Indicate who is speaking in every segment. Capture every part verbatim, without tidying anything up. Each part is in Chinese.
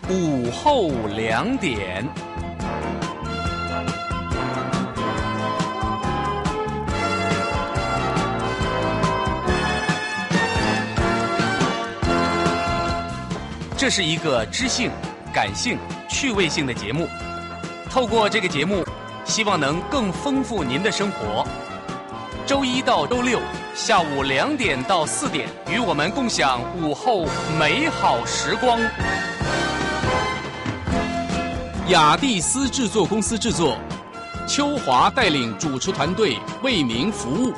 Speaker 1: 午后两点。这是一个知性、感性、趣味性的节目。透过这个节目，希望能更丰富您的生活。周一到周六下午两点到四点，与我们共享午后美好时光。雅蒂斯制作公司制作，秋华带领主持团队为您服务。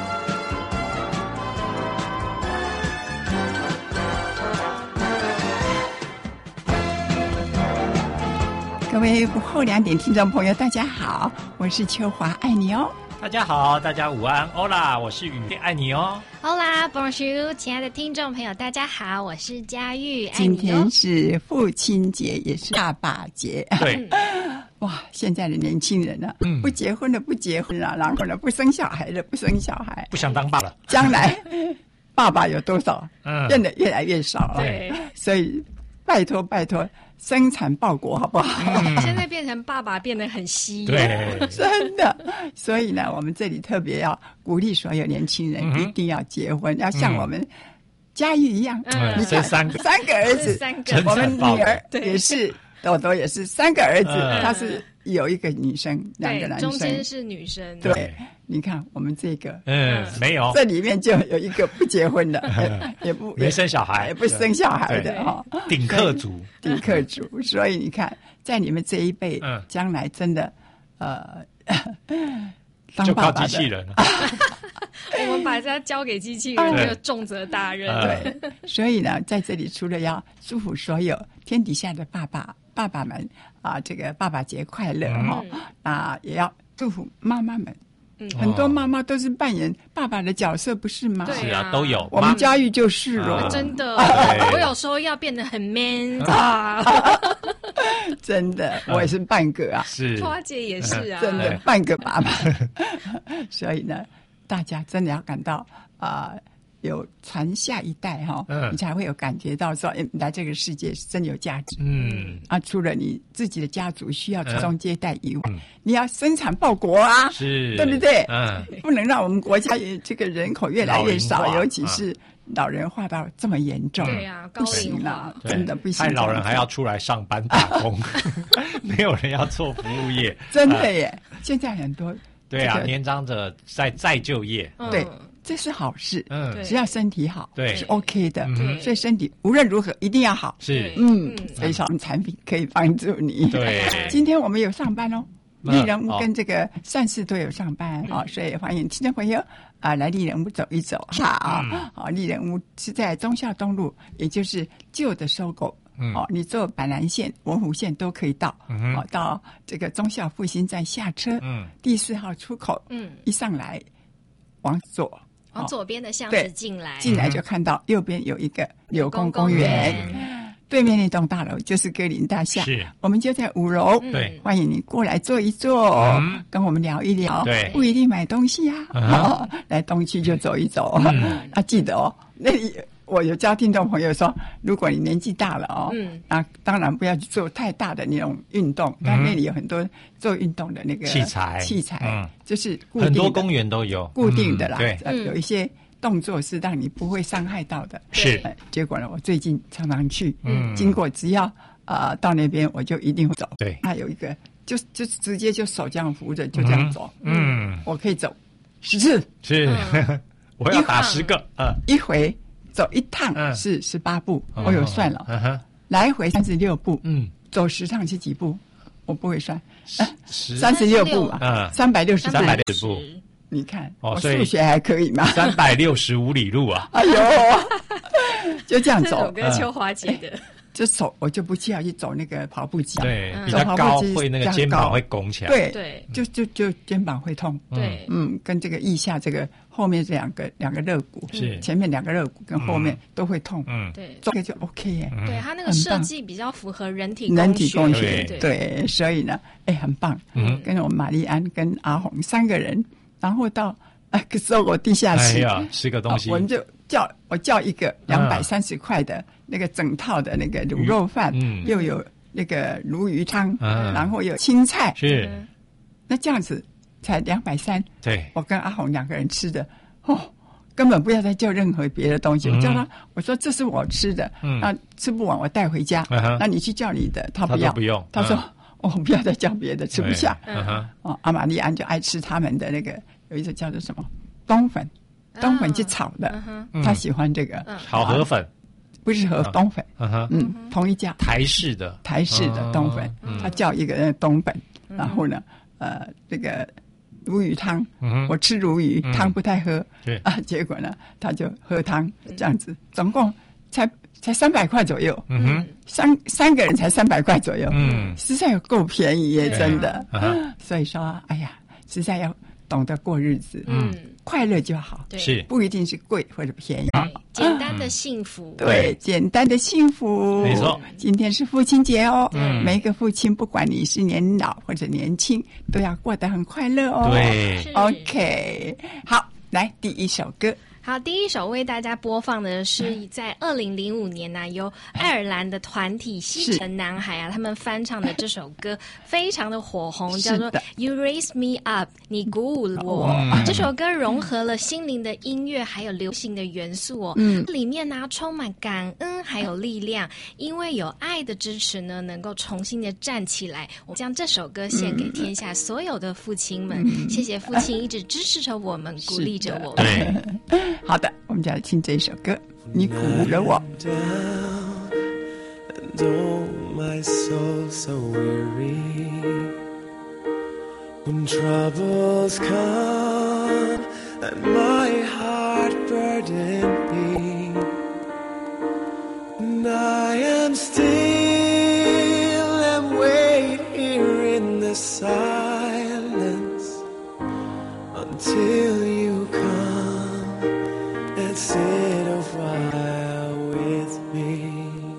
Speaker 2: 各位午后两点听众朋友，大家好，我是秋华，爱你哦。
Speaker 3: 大家好，大家午安，欧啦，我是雨，爱你哦。
Speaker 4: Hola Bonjour， 亲爱的听众朋友，大家好，我是佳玉，爱
Speaker 2: 今
Speaker 4: 你哦。
Speaker 2: 天是父亲节，也是爸爸节。
Speaker 3: 对，
Speaker 2: 哇，现在的年轻人啊，嗯、不结婚的不结婚了，然后呢不生小孩的不生小孩，
Speaker 3: 不想当爸了。
Speaker 2: 将来爸爸有多少，嗯、变得越来越少了。
Speaker 4: 对，
Speaker 2: 所以拜托拜托。生产报国好不好？
Speaker 4: 嗯、现在变成爸爸变得很稀有，
Speaker 3: 对，
Speaker 2: 真的。所以呢，我们这里特别要鼓励所有年轻人一定要结婚，嗯、要像我们佳玉一样，
Speaker 3: 嗯、你看三个
Speaker 2: 三个儿子，
Speaker 4: 三个
Speaker 2: 我们女儿也是，豆豆也是三个儿子，
Speaker 3: 嗯、
Speaker 2: 他是有一个女生，两个男生，
Speaker 4: 中间是女生。
Speaker 2: 对，你看我们这个，
Speaker 3: 嗯，没有，
Speaker 2: 这里面就有一个不结婚的，也不
Speaker 3: 没生小孩，
Speaker 2: 也不生小孩的哈，
Speaker 3: 顶客族，
Speaker 2: 顶客族。所以你看，在你们这一辈，嗯、将来真的，呃，
Speaker 3: 就靠机器人了。
Speaker 4: 我们把它交给机器人，这个重责大任。
Speaker 2: 对，所以呢，在这里除了要祝福所有天底下的爸爸爸爸们啊，这个爸爸节快乐哈、嗯、啊，也要祝福妈妈们。嗯，很多妈妈都是扮演爸爸的角色，不是吗？
Speaker 3: 是啊，都有。
Speaker 2: 我们佳玉就是哦、
Speaker 4: 啊，真的。我有时候要变得很 man 啊，
Speaker 2: 真的，我也是半个啊。
Speaker 3: 是，
Speaker 4: 花姐也是啊，
Speaker 2: 真的半个爸爸。所以呢，大家真的要感到啊。呃有传下一代哈、哦，嗯、你才会有感觉到说，哎，来这个世界是真有价值。嗯，啊，除了你自己的家族需要传宗接代以外，嗯、你要生产报国啊，
Speaker 3: 是，
Speaker 2: 对不对？
Speaker 3: 嗯，
Speaker 2: 不能让我们国家这个人口越来越少，尤其是老人化到这么严重。
Speaker 4: 对呀、啊，
Speaker 2: 不行了，真的不行。
Speaker 3: 害老人还要出来上班打工，没有人要做服务业。
Speaker 2: 真的耶，啊、现在很多、
Speaker 3: 这个、对啊，年长者在再就业，
Speaker 2: 嗯、对。这是好事，
Speaker 3: 嗯，
Speaker 2: 只要身体好，
Speaker 3: 对，
Speaker 2: 是 OK 的，
Speaker 3: 嗯，
Speaker 2: 所以身体无论如何一定要好，
Speaker 3: 是，
Speaker 2: 嗯，非常产品可以帮助你。
Speaker 3: 对，
Speaker 2: 今天我们有上班哦，丽人屋跟这个善事都有上班啊、哦，所以欢迎听众朋友啊来丽人屋走一走哈啊，好，丽人屋是在忠孝东路，也就是旧的收购。嗯，哦，你坐板南线、文湖线都可以到，嗯，哦，到这个忠孝复兴站下车，嗯，第四号出口，嗯，一上来往左。
Speaker 4: 往左边的巷子进来，
Speaker 2: 进来就看到右边有一个柳公公园，对面那栋大楼就是歌林大厦，
Speaker 3: 是，
Speaker 2: 我们就在五楼，
Speaker 3: 对，
Speaker 2: 欢迎你过来坐一坐，嗯、跟我们聊一聊，
Speaker 3: 对，
Speaker 2: 不一定买东西啊，
Speaker 3: 嗯
Speaker 2: 哦、来东区就走一走，嗯、啊，记得哦，那里。我有教听众朋友说，如果你年纪大了哦，嗯，啊，当然不要去做太大的那种运动，嗯、但那里有很多做运动的那个
Speaker 3: 器材，
Speaker 2: 器材，嗯，就是固定的
Speaker 3: 很多公园都有
Speaker 2: 固定的啦，
Speaker 3: 嗯、对、
Speaker 2: 呃，有一些动作是让你不会伤害到的，
Speaker 3: 是、
Speaker 2: 呃。结果呢，我最近常常去，嗯，经过只要啊、呃、到那边，我就一定会走，
Speaker 3: 对，
Speaker 2: 它有一个就就直接就手这样扶着就这样走，
Speaker 3: 嗯，嗯
Speaker 2: 我可以走十次，
Speaker 3: 是，嗯、我要打十个，嗯，
Speaker 2: 一回。走一趟是十八步，嗯、我有算了，嗯、来回三十六步，嗯，走十趟是几步？我不会算，三十六步嘛，嗯，三百六十
Speaker 3: 三百六十步，
Speaker 2: 你看，哦、我数学还可以吗？
Speaker 3: 三百六十五里路啊！
Speaker 2: 哎呦，就这样走，
Speaker 4: 这首歌秋华姐的。
Speaker 2: 就走，我就不需要去走那个跑步机，
Speaker 3: 对，比较高会那个肩膀会拱起来，
Speaker 2: 对对，就就就肩膀会痛，
Speaker 4: 对，
Speaker 2: 嗯，跟这个腋下这个后面这两个两个肋骨，
Speaker 3: 是
Speaker 2: 前面两个肋骨跟后面都会痛，
Speaker 4: 嗯，对，
Speaker 2: 这个就 OK 耶，
Speaker 4: 对，它那个设计比较符合人体
Speaker 2: 人体工
Speaker 4: 学，
Speaker 2: 对，所以呢，哎，很棒，嗯，跟我们玛丽安跟阿红三个人，然后到啊，可是我地下室，
Speaker 3: 哎呀，吃个东西，
Speaker 2: 我们就叫我叫一个两百三十块的那个整套的那个卤肉饭，
Speaker 3: 嗯，
Speaker 2: 又有那个鲈鱼汤，
Speaker 3: 嗯，
Speaker 2: 然后有青菜，
Speaker 3: 是，
Speaker 2: 那这样子才两百三，
Speaker 3: 对，
Speaker 2: 我跟阿红两个人吃的，哦，根本不要再叫任何别的东西。
Speaker 3: 嗯、
Speaker 2: 我叫他，我说这是我吃的，嗯，那吃不完我带回家，嗯、那你去叫你的，他不要，
Speaker 3: 他不用，
Speaker 2: 他说、嗯、我不要再叫别的，吃不下。
Speaker 3: 嗯哼，
Speaker 2: 哦，阿玛丽安就爱吃他们的那个有一个叫做什么冬粉，冬粉去炒的，
Speaker 3: 嗯、
Speaker 2: 他喜欢这个
Speaker 3: 炒河粉。
Speaker 2: 不是和冬粉，
Speaker 3: 嗯
Speaker 2: 嗯，同一家
Speaker 3: 台式的
Speaker 2: 台式的冬粉，
Speaker 3: 嗯、
Speaker 2: 他叫一个人冬粉，嗯、然后呢，呃，这个鲈鱼汤，
Speaker 3: 嗯、
Speaker 2: 我吃鲈鱼、嗯、汤不太喝，
Speaker 3: 对
Speaker 2: 啊，结果呢，他就喝汤这样子，总共才才三百块左右，
Speaker 3: 嗯哼，
Speaker 2: 三三个人才三百块左右，
Speaker 3: 嗯，
Speaker 2: 实在有够便宜耶，真的，
Speaker 3: 啊、
Speaker 2: 所以说，哎呀，实在要懂得过日子，
Speaker 4: 嗯。
Speaker 2: 快乐就好，
Speaker 3: 是
Speaker 2: 不一定是贵或者便宜，
Speaker 4: 简单的幸福，
Speaker 2: 对，简单的幸福，
Speaker 3: 没错。
Speaker 2: 今天是父亲节哦，
Speaker 3: 嗯，
Speaker 2: 每一个父亲，不管你是年老或者年轻，都要过得很快乐哦。
Speaker 3: 对
Speaker 2: ，OK， 好，来第一首歌。
Speaker 4: 好，第一首为大家播放的是在二零零五年呢、啊，由爱尔兰的团体西城男孩啊，他们翻唱的这首歌非常的火红，叫做 You Raise Me Up， 你鼓舞了我。
Speaker 3: 嗯、
Speaker 4: 这首歌融合了心灵的音乐还有流行的元素哦，
Speaker 2: 嗯，
Speaker 4: 里面呢、啊、充满感恩还有力量，因为有爱的支持呢，能够重新的站起来。我将这首歌献给天下所有的父亲们，嗯、谢谢父亲一直支持着我们，鼓励着我们。
Speaker 3: 对。
Speaker 2: 好的，我们就来听这一首歌，你鼓舞了我。
Speaker 5: And oh, my soul so weary when troubles come and my heart burden be, and I am still and wait here in the silence until you come and sit a while with me.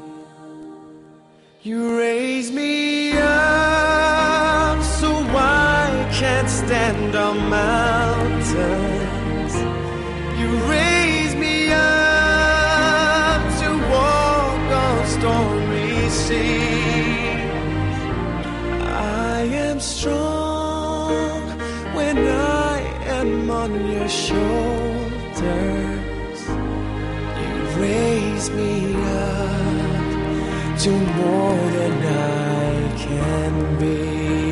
Speaker 5: You raise me up so I can't stand on mountains. You raise me up to walk on stormy seas. I am strong when I am on your shoulders. You raise me up to more than I can be.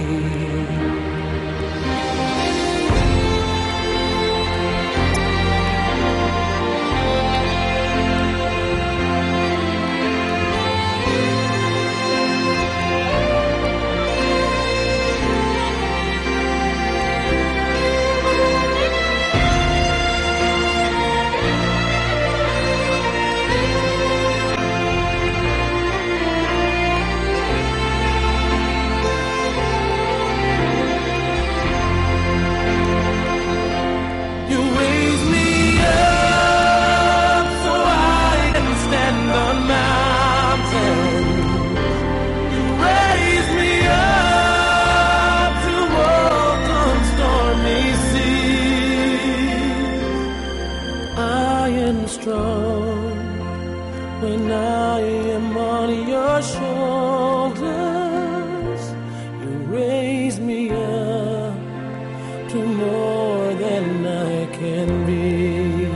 Speaker 5: When I am on your shoulders, you raise me up to more than I can be.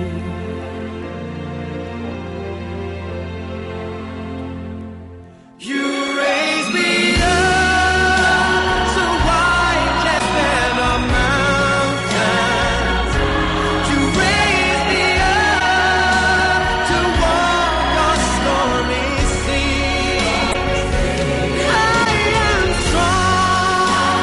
Speaker 5: You raise me up so I can stand on mountains. You raise me up to walk on stormy seas. I am strong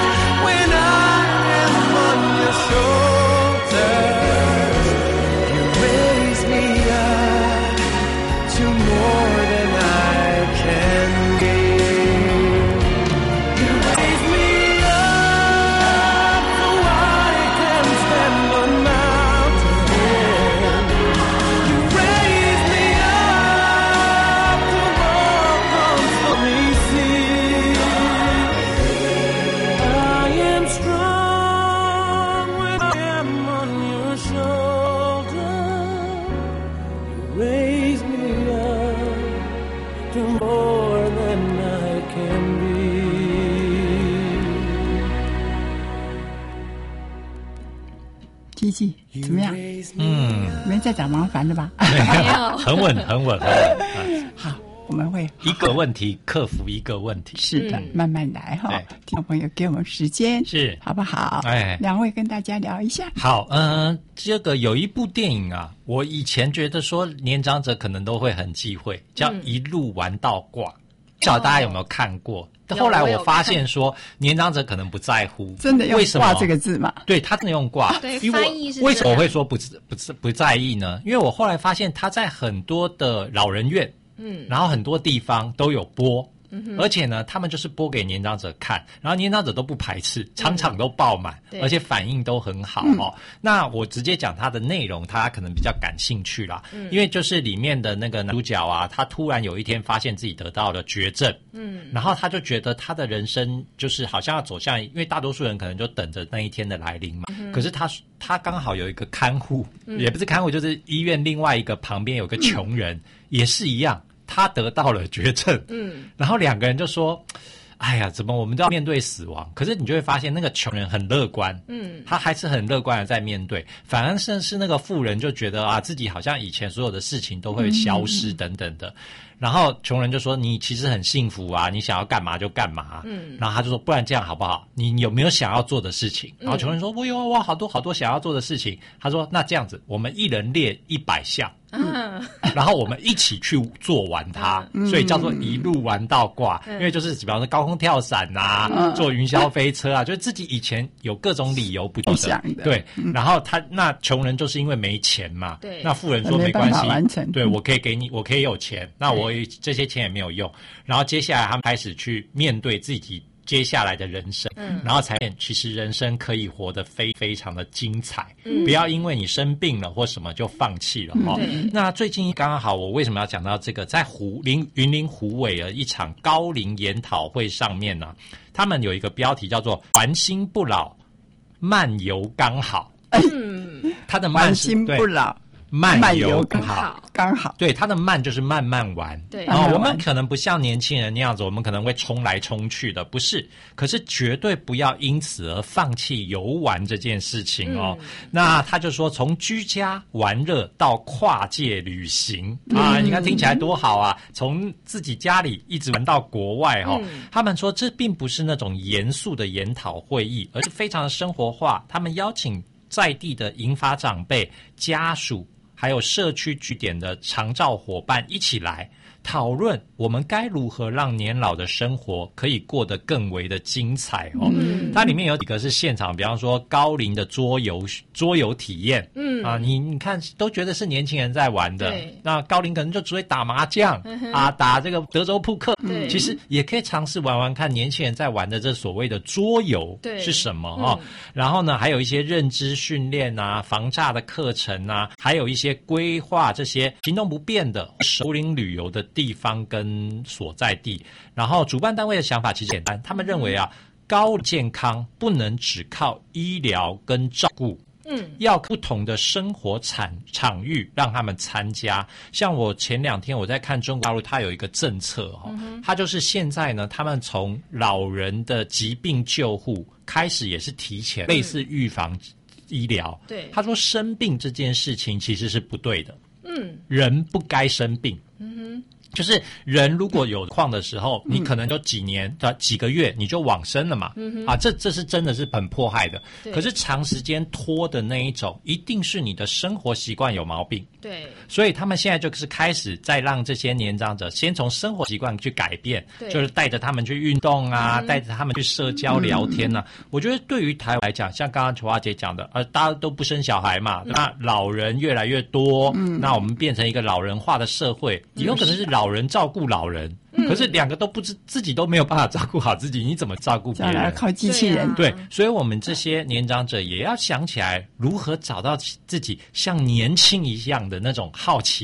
Speaker 2: 绩怎么样？
Speaker 3: 嗯，
Speaker 2: 没再找麻烦了吧？
Speaker 4: 没有
Speaker 3: 很稳，很稳，很稳。
Speaker 2: 好，我们会
Speaker 3: 一个问题克服一个问题。
Speaker 2: 是的，
Speaker 4: 嗯
Speaker 2: 慢慢来哈。
Speaker 3: 对
Speaker 2: 听众朋友给我们时间，
Speaker 3: 是
Speaker 2: 好不好？
Speaker 3: 哎
Speaker 2: 两位跟大家聊一下。
Speaker 3: 好，嗯、呃，这个有一部电影啊，我以前觉得说年长者可能都会很忌讳，叫《一路玩到挂》，不晓得大家有没有看过？
Speaker 4: 有
Speaker 3: 后来
Speaker 4: 我有
Speaker 3: 我发现说，年长者可能不在乎，
Speaker 2: 真的用
Speaker 3: 为什么
Speaker 2: 挂这个字嘛？
Speaker 3: 对他真的用挂，
Speaker 4: 对
Speaker 3: 因为
Speaker 4: 翻译是
Speaker 3: 为什么
Speaker 4: 这样
Speaker 3: 我会说不不不不在意呢？因为我后来发现他在很多的老人院，
Speaker 4: 嗯，
Speaker 3: 然后很多地方都有播。而且呢，他们就是播给年长者看，然后年长者都不排斥，场场都爆满，
Speaker 4: 对
Speaker 3: 而且反应都很好哦。那我直接讲它的内容，他可能比较感兴趣啦，嗯、因为就是里面的那个男主角啊，他突然有一天发现自己得到了绝症，嗯，然后他就觉得他的人生就是好像要走向，因为大多数人可能就等着那一天的来临嘛，嗯、可是他他刚好有一个看护，嗯、也不是看护，就是医院另外一个旁边有个穷人，嗯、也是一样。他得到了绝症，嗯，然后两个人就说：“哎呀，怎么我们都要面对死亡？”可是你就会发现，那个穷人很乐观，嗯，他还是很乐观的在面对，反而是是那个富人就觉得啊，自己好像以前所有的事情都会消失等等的。嗯、然后穷人就说：“你其实很幸福啊，你想要干嘛就干嘛。”嗯，然后他就说：“不然这样好不好？你有没有想要做的事情？”然后穷人说：“我有，我有好多好多想要做的事情。”他说：“那这样子，我们一人列一百项。”嗯，然后我们一起去做完它，嗯、所以叫做一路玩到挂。嗯、因为就是比方说高空跳伞啊，嗯、坐云霄飞车啊，就是自己以前有各种理由不做的，的对。嗯、然后他那穷人就是因为没钱嘛，对。那富人说没关系，对我可以给你，我可以有钱，那我这些钱也没有用。然后接下来他们开始去面对自己接下来的人生，嗯，然后才变，其实人生可以活得非非常的精彩，嗯，不要因为你生病了或什么就放弃了哈。嗯、那最近刚刚好，我为什么要讲到这个？在湖林云林湖尾的一场高龄研讨会上面呢、啊，他们有一个标题叫做"还心不老，慢游刚好"。嗯，他的慢是
Speaker 2: 还心不老。
Speaker 3: 慢游刚好，
Speaker 2: 刚好，
Speaker 3: 对，它的慢就是慢慢玩。
Speaker 4: 对，
Speaker 3: 然后我们可能不像年轻人那样子，我们可能会冲来冲去的，不是。可是绝对不要因此而放弃游玩这件事情哦。嗯、那他就说，从居家玩乐到跨界旅行、嗯、啊，你看听起来多好啊！从自己家里一直玩到国外哦。嗯、他们说这并不是那种严肃的研讨会议，而是非常的生活化。他们邀请在地的银发长辈、家属。还有社区据点的长照伙伴一起来讨论，我们该如何让年老的生活可以过得更为的精彩哦。嗯、它里面有几个是现场，比方说高龄的桌游桌游体验，嗯啊，你你看都觉得是年轻人在玩的，那高龄可能就只会打麻将、嗯、啊，打这个德州扑克，对，其实也可以尝试玩玩看年轻人在玩的这所谓的桌游是什么哦。嗯、然后呢，还有一些认知训练啊、防诈的课程啊，还有一些规划这些行动不便的熟龄旅游的地方跟所在地，然后主办单位的想法其实简单，他们认为啊，高健康不能只靠医疗跟照顾，嗯，要不同的生活场场域让他们参加。像我前两天我在看中国大陆，它有一个政策哈、哦，嗯、它就是现在呢，他们从老人的疾病救护开始，也是提前类似预防医疗。对，他说生病这件事情其实是不对的，嗯，人不该生病。嗯哼，就是人如果有况的时候，你可能就几年、嗯、几个月你就往生了嘛。嗯哼，啊，这这是真的是很迫害的。可是长时间拖的那一种，一定是你的生活习惯有毛病。对，所以他们现在就是开始在让这些年长者先从生活习惯去改变，就是带着他们去运动啊，嗯、带着他们去社交聊天啊。嗯、我觉得对于台湾来讲，像刚刚楚华姐讲的，呃，大家都不生小孩嘛，嗯、那老人越来越多，嗯、那我们变成一个老人化的社会，以后可能是老人照顾老人。可是两个都不知自己都没有办法照顾好自己，你怎么照顾别人？
Speaker 2: 靠机器人。
Speaker 3: 对，所以我们这些年长者也要想起来如何找到自己像年轻一样的那种好奇感，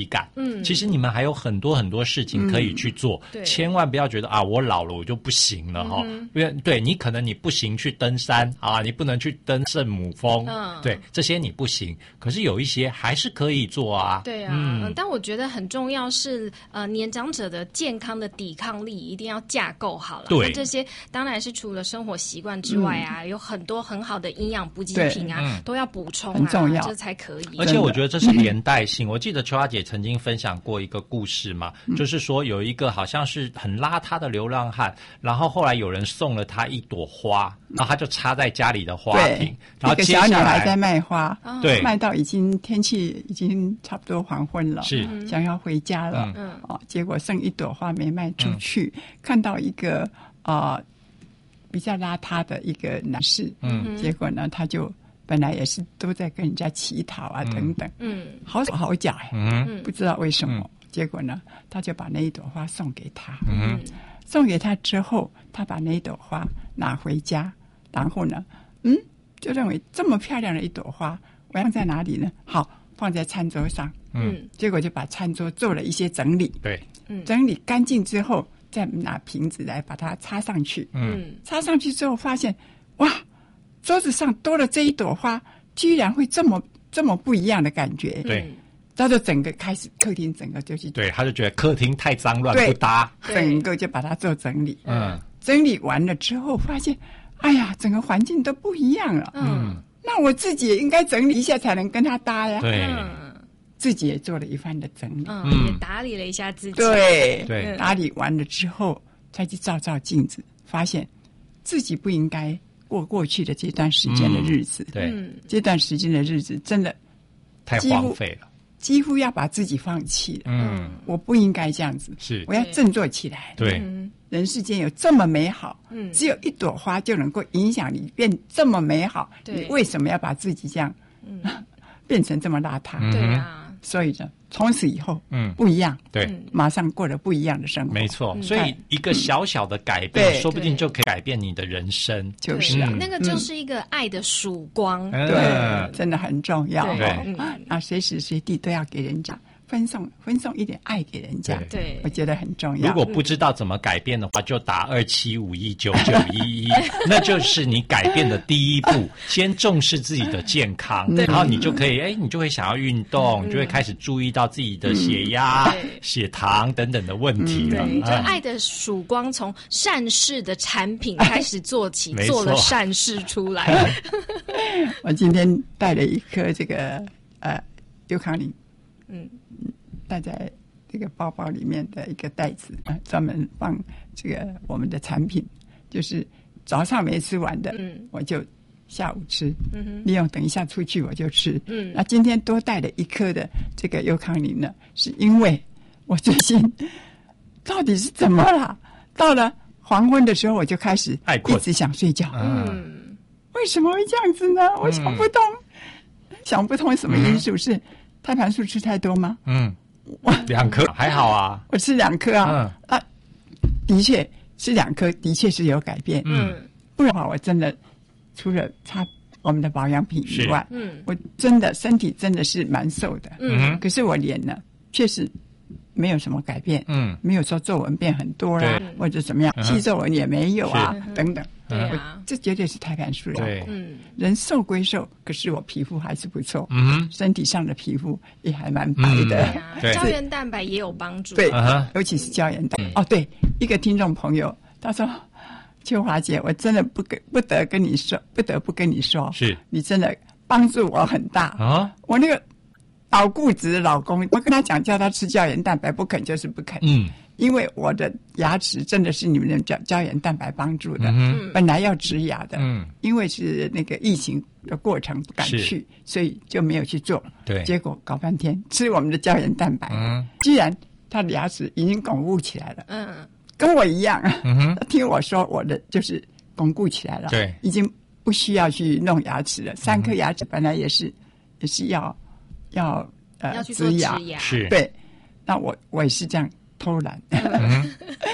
Speaker 3: 嗯，其实你们还有很多很多事情可以去做，
Speaker 4: 嗯、
Speaker 3: 千万不要觉得啊，我老了我就不行了哈、嗯。因为对你可能你不行去登山啊，你不能去登圣母峰，嗯，对，这些你不行。可是有一些还是可以做啊。
Speaker 4: 对啊，嗯，嗯但我觉得很重要是呃，年长者的健康的抵抗力一定要架构好了。
Speaker 3: 对，
Speaker 4: 那这些当然是除了生活习惯之外啊，嗯、有很多很好的营养补给品啊，嗯、都要补充啊，
Speaker 2: 很重要，
Speaker 4: 这才可以。
Speaker 3: 而且我觉得这是连带性。我记得秋华姐曾经分享过一个故事嘛，嗯、就是说有一个好像是很邋遢的流浪汉，然后后来有人送了他一朵花，然后他就插在家里的花瓶，然后接下来
Speaker 2: 一个小女孩在卖花，
Speaker 3: 对，
Speaker 2: 卖到已经天气已经差不多黄昏了，
Speaker 3: 是
Speaker 2: 想要回家了，嗯，哦，结果剩一朵花没卖出去，嗯、看到一个呃比较邋遢的一个男士，嗯，结果呢他就。本来也是都在跟人家乞讨啊，等等，嗯，好手好脚，嗯，不知道为什么，嗯、结果呢，他就把那一朵花送给他，嗯，送给他之后，他把那一朵花拿回家，然后呢，嗯，就认为这么漂亮的一朵花，我要放在哪里呢？好，放在餐桌上，嗯，结果就把餐桌做了一些整理，
Speaker 3: 对，
Speaker 2: 嗯，整理干净之后，再拿瓶子来把它插上去，嗯，插上去之后发现，哇！桌子上多了这一朵花，居然会这么这么不一样的感觉。
Speaker 3: 对，
Speaker 2: 他就整个开始客厅整个就去，
Speaker 3: 对，他就觉得客厅太脏乱不搭，
Speaker 2: 整个就把它做整理。嗯，整理完了之后发现，哎呀，整个环境都不一样了。嗯，那我自己也应该整理一下才能跟他搭呀。
Speaker 3: 对，
Speaker 2: 自己也做了一番的整理，
Speaker 4: 嗯，也打理了一下自己。
Speaker 2: 对
Speaker 3: 对，
Speaker 2: 打理完了之后，再去照照镜子，发现自己不应该。过过去的这段时间的日子，
Speaker 3: 嗯、对，
Speaker 2: 这段时间的日子真的
Speaker 3: 太荒废了，
Speaker 2: 几乎要把自己放弃了。嗯，我不应该这样子，
Speaker 3: 是
Speaker 2: 我要振作起来。
Speaker 3: 对，
Speaker 2: 人世间有这么美好，嗯，只有一朵花就能够影响你变这么美好，你为什么要把自己这样，嗯，变成这么邋遢？
Speaker 4: 对啊，
Speaker 2: 所以呢。从此以后，嗯，不一样，
Speaker 3: 对，
Speaker 2: 马上过了不一样的生活，
Speaker 3: 没错。所以一个小小的改变，说不定就可以改变你的人生。
Speaker 2: 就是啊，
Speaker 4: 那个就是一个爱的曙光，
Speaker 2: 对，真的很重要。
Speaker 3: 对，
Speaker 2: 啊，随时随地都要给人家分送分送一点爱给人家，
Speaker 4: 对，
Speaker 2: 我觉得很重要。
Speaker 3: 如果不知道怎么改变的话，就打二七五一九九一一，那就是你改变的第一步。先重视自己的健康，然后你就可以，哎，你就会想要运动，你就会开始注意到自己的血压、血糖等等的问题了。
Speaker 4: 对，就爱的曙光从善事的产品开始做起，做了善事出来。
Speaker 2: 我今天带了一颗这个呃尤康林。嗯，带在这个包包里面的一个袋子啊，专门放这个我们的产品，就是早上没吃完的，嗯，我就下午吃，嗯哼，利用等一下出去我就吃，嗯，那今天多带了一颗的这个尤康林呢，是因为我最近到底是怎么了？到了黄昏的时候，我就开始一直想睡觉，嗯，为什么会这样子呢？我想不通，嗯、想不通什么因素是。胎盘素吃太多吗？
Speaker 3: 嗯，两颗还好啊。
Speaker 2: 我吃两颗啊，嗯、啊，的确吃两颗的确是有改变。嗯，不然的话我真的除了擦我们的保养品以外，嗯，我真的身体真的是蛮瘦的。嗯，可是我脸呢，确实没有什么改变。嗯，没有说皱纹变很多啦，或者怎么样，细皱纹也没有啊，等等。
Speaker 4: 对啊，
Speaker 2: 这绝对是胎盘素。
Speaker 3: 对，
Speaker 2: 嗯，人瘦归瘦，可是我皮肤还是不错，嗯，身体上的皮肤也还蛮白的。
Speaker 4: 对，胶原蛋白也有帮助。
Speaker 2: 对，尤其是胶原蛋白。哦，对，一个听众朋友他说：“秋华姐，我真的不跟不得跟你说，不得不跟你说，
Speaker 3: 是
Speaker 2: 你真的帮助我很大啊！我那个老固执的老公，我跟他讲叫他吃胶原蛋白，不肯就是不肯。嗯。”因为我的牙齿真的是你们的胶胶原蛋白帮助的，嗯、本来要植牙的，嗯、因为是那个疫情的过程不敢去，所以就没有去做。
Speaker 3: 对，
Speaker 2: 结果搞半天吃我们的胶原蛋白，嗯、居然他的牙齿已经巩固起来了。嗯，跟我一样，嗯、他听我说我的就是巩固起来了，
Speaker 3: 对，
Speaker 2: 已经不需要去弄牙齿了。三颗牙齿本来也是也是要要呃
Speaker 4: 要去做植牙，
Speaker 3: 是
Speaker 2: 对，那我我也是这样。偷懒，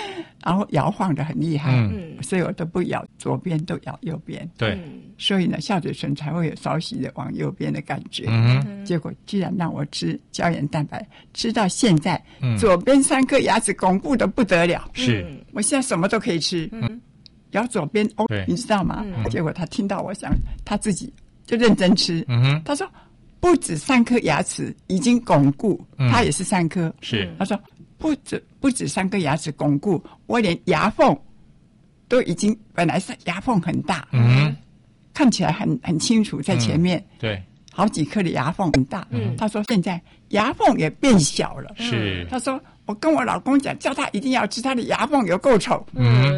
Speaker 2: 然后摇晃得很厉害，
Speaker 3: 嗯
Speaker 2: 所以我都不咬左边，都咬右边。
Speaker 3: 对，
Speaker 4: 嗯
Speaker 2: 所以呢，下嘴唇才会有稍息的往右边的感觉。
Speaker 3: 嗯哼，
Speaker 2: 结果居然让我吃胶原蛋白，吃到现在，
Speaker 3: 嗯
Speaker 2: 左边三颗牙齿巩固的不得了。
Speaker 3: 是，
Speaker 2: 我现在什么都可以吃，
Speaker 4: 嗯
Speaker 2: 咬左边哦
Speaker 3: 对，
Speaker 2: 你知道吗？
Speaker 4: 嗯
Speaker 2: 结果他听到我想，他自己就认真吃。
Speaker 3: 嗯哼，
Speaker 2: 他说不止三颗牙齿已经巩固，
Speaker 3: 嗯
Speaker 2: 他也是三颗。
Speaker 3: 是，
Speaker 2: 他说不止不止三颗牙齿巩固，我连牙缝都已经本来是牙缝很大，
Speaker 3: 嗯
Speaker 2: 看起来很很清楚，在前面、
Speaker 3: 对，
Speaker 2: 好几颗的牙缝很大。
Speaker 4: 嗯
Speaker 2: 他说现在牙缝也变小了。
Speaker 3: 是，
Speaker 2: 他说我跟我老公讲，叫他一定要吃，他的牙缝有够丑。
Speaker 3: 嗯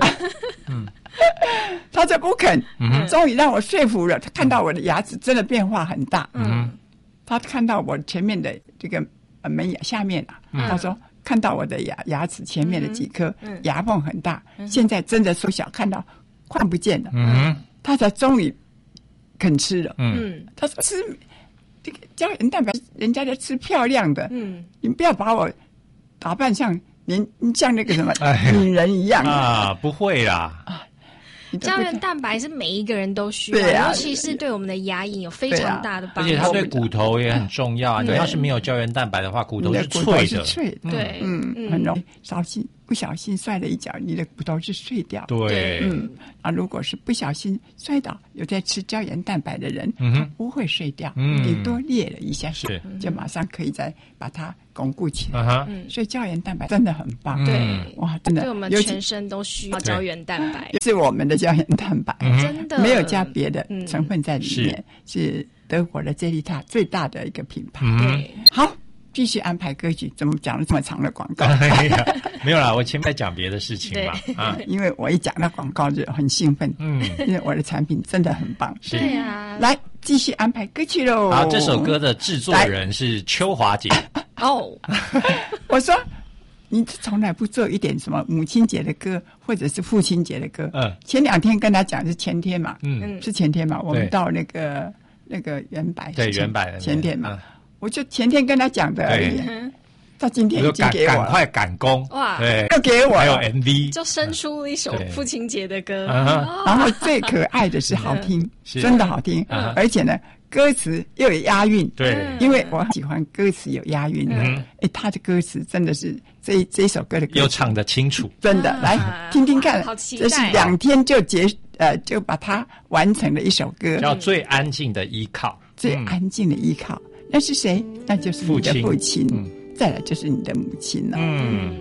Speaker 2: 他就不肯，
Speaker 3: 嗯
Speaker 2: 终于让我说服了。他看到我的牙齿真的变化很大，
Speaker 3: 嗯
Speaker 2: 他看到我前面的这个呃门牙下面啊，他说看到我的牙牙齿前面的几颗、
Speaker 4: 嗯
Speaker 2: 牙缝很大，现在真的缩小，看到看不见了，
Speaker 3: 嗯
Speaker 2: 他才终于肯吃了。
Speaker 3: 嗯
Speaker 4: 嗯
Speaker 2: 他说吃这个胶原蛋白，人家在吃漂亮的，
Speaker 4: 嗯
Speaker 2: 你不要把我打扮像年像那个什么
Speaker 3: 哎
Speaker 2: 女人一样。
Speaker 3: 啊，不会啦，
Speaker 2: 你都不
Speaker 4: 胶原蛋白是每一个人都需要，
Speaker 2: 对啊
Speaker 4: 尤其是对我们的牙龈有非常大的帮助。
Speaker 3: 而且它对骨头也很重要啊。你
Speaker 2: 对
Speaker 3: 要是没有胶原蛋白的话，骨头是
Speaker 2: 你的骨头
Speaker 3: 脆的，
Speaker 2: 是脆的，
Speaker 4: 对，
Speaker 2: 嗯，很容易小心不小心摔了一跤，你的骨头是碎掉。
Speaker 3: 对，
Speaker 2: 嗯，啊，如果是不小心摔倒，有在吃胶原蛋白的人，
Speaker 3: 嗯哼
Speaker 2: 他不会碎掉，
Speaker 3: 嗯
Speaker 2: 顶多裂了一下，
Speaker 3: 是
Speaker 2: 就马上可以再把它巩固起来。
Speaker 3: 啊哈，
Speaker 4: 嗯
Speaker 2: 所以胶原蛋白真的很棒，
Speaker 3: 嗯
Speaker 4: 对，
Speaker 2: 哇，真的，
Speaker 4: 对我们
Speaker 2: 尤其
Speaker 4: 全身都需要胶原蛋白，
Speaker 2: 是我们的胶原蛋白，
Speaker 3: 嗯
Speaker 4: 真的
Speaker 2: 没有加别的
Speaker 4: 嗯
Speaker 2: 成分在里面，是德国的 Zelita 最大的一个品牌。
Speaker 3: 嗯
Speaker 4: 对，
Speaker 2: 好，继续安排歌曲，怎么讲了这么长的广告？
Speaker 3: 哎呀，没有啦，我前面在讲别的事情嘛，啊，
Speaker 2: 因为我一讲到广告就很兴奋，
Speaker 3: 嗯，
Speaker 2: 因为我的产品真的很棒。
Speaker 3: 是。
Speaker 4: 对啊，
Speaker 2: 来，继续安排歌曲喽。
Speaker 3: 好，这首歌的制作人是秋华姐，
Speaker 4: 哦，
Speaker 2: 我说你从来不做一点什么母亲节的歌，或者是父亲节的歌。
Speaker 3: 嗯
Speaker 2: 前两天跟他讲是前天嘛，
Speaker 3: 嗯，
Speaker 2: 是前天嘛，我们
Speaker 3: 对
Speaker 2: 到那个那个原白，
Speaker 3: 对
Speaker 2: 是前
Speaker 3: 原白的
Speaker 2: 前天嘛
Speaker 3: 嗯，
Speaker 2: 我就前天跟他讲的而已
Speaker 3: 对，
Speaker 4: 嗯
Speaker 2: 他今天已
Speaker 3: 我就赶
Speaker 2: 经给我了，
Speaker 3: 赶快赶工，
Speaker 4: 哇
Speaker 3: 对，
Speaker 2: 又给我
Speaker 3: 还有
Speaker 2: 了。
Speaker 3: M V，
Speaker 4: 就生出一首
Speaker 3: 对
Speaker 4: 父亲节的歌，
Speaker 3: 嗯哼
Speaker 4: 哦
Speaker 2: 然后最可爱的是好听，
Speaker 3: 是
Speaker 2: 真的好听，
Speaker 3: 嗯
Speaker 2: 而且呢，歌词又有押韵。
Speaker 3: 对，
Speaker 2: 因为我喜欢歌词有押韵的，
Speaker 3: 嗯
Speaker 2: 哎、他的歌词真的是这这一首歌的歌词
Speaker 3: 又唱得清楚，
Speaker 2: 真的，
Speaker 4: 啊
Speaker 2: 来听听看，
Speaker 4: 好期待
Speaker 2: 这是两天就结呃就把它完成的一首歌，
Speaker 3: 叫最安静的依靠，
Speaker 2: 最安静的依靠。那是谁？那就是你的
Speaker 3: 父亲
Speaker 2: 父亲，
Speaker 3: 嗯
Speaker 2: 再来就是你的母亲了。
Speaker 3: 嗯。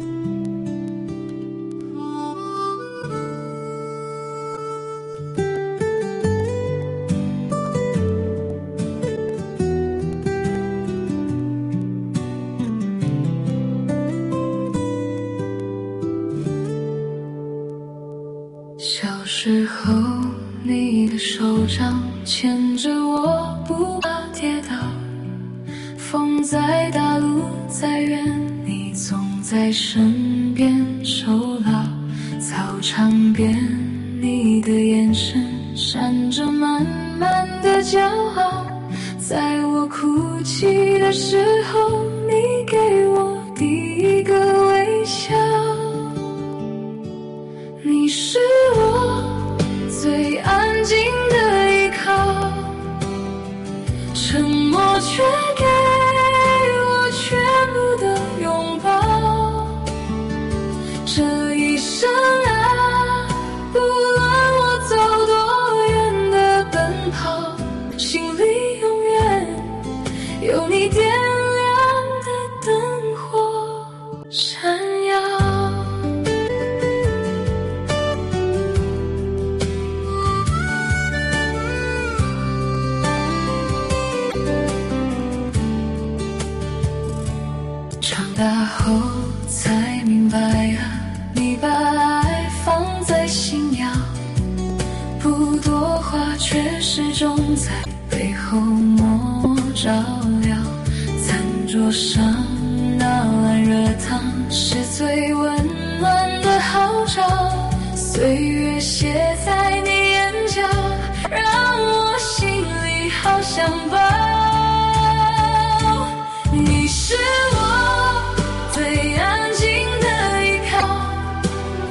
Speaker 6: 小时候，你的手掌牵着我，不怕跌倒。风再大，路再远，你总在身边守牢。操场边，你的眼神闪着满满的骄傲。在我哭泣的时候，你给我第一个微笑。你是我最安静的依靠，沉默却给我全部的拥抱。这一生啊，不论我走多远的奔跑，心里永远有你点亮的灯火闪耀。长大后才明白啊，你把爱放在心上，不多话，却始终在背后默默照料。餐桌上那碗热汤是最温暖的号召，岁月写在你眼角，让我心里好想抱。你是我最安静的依靠，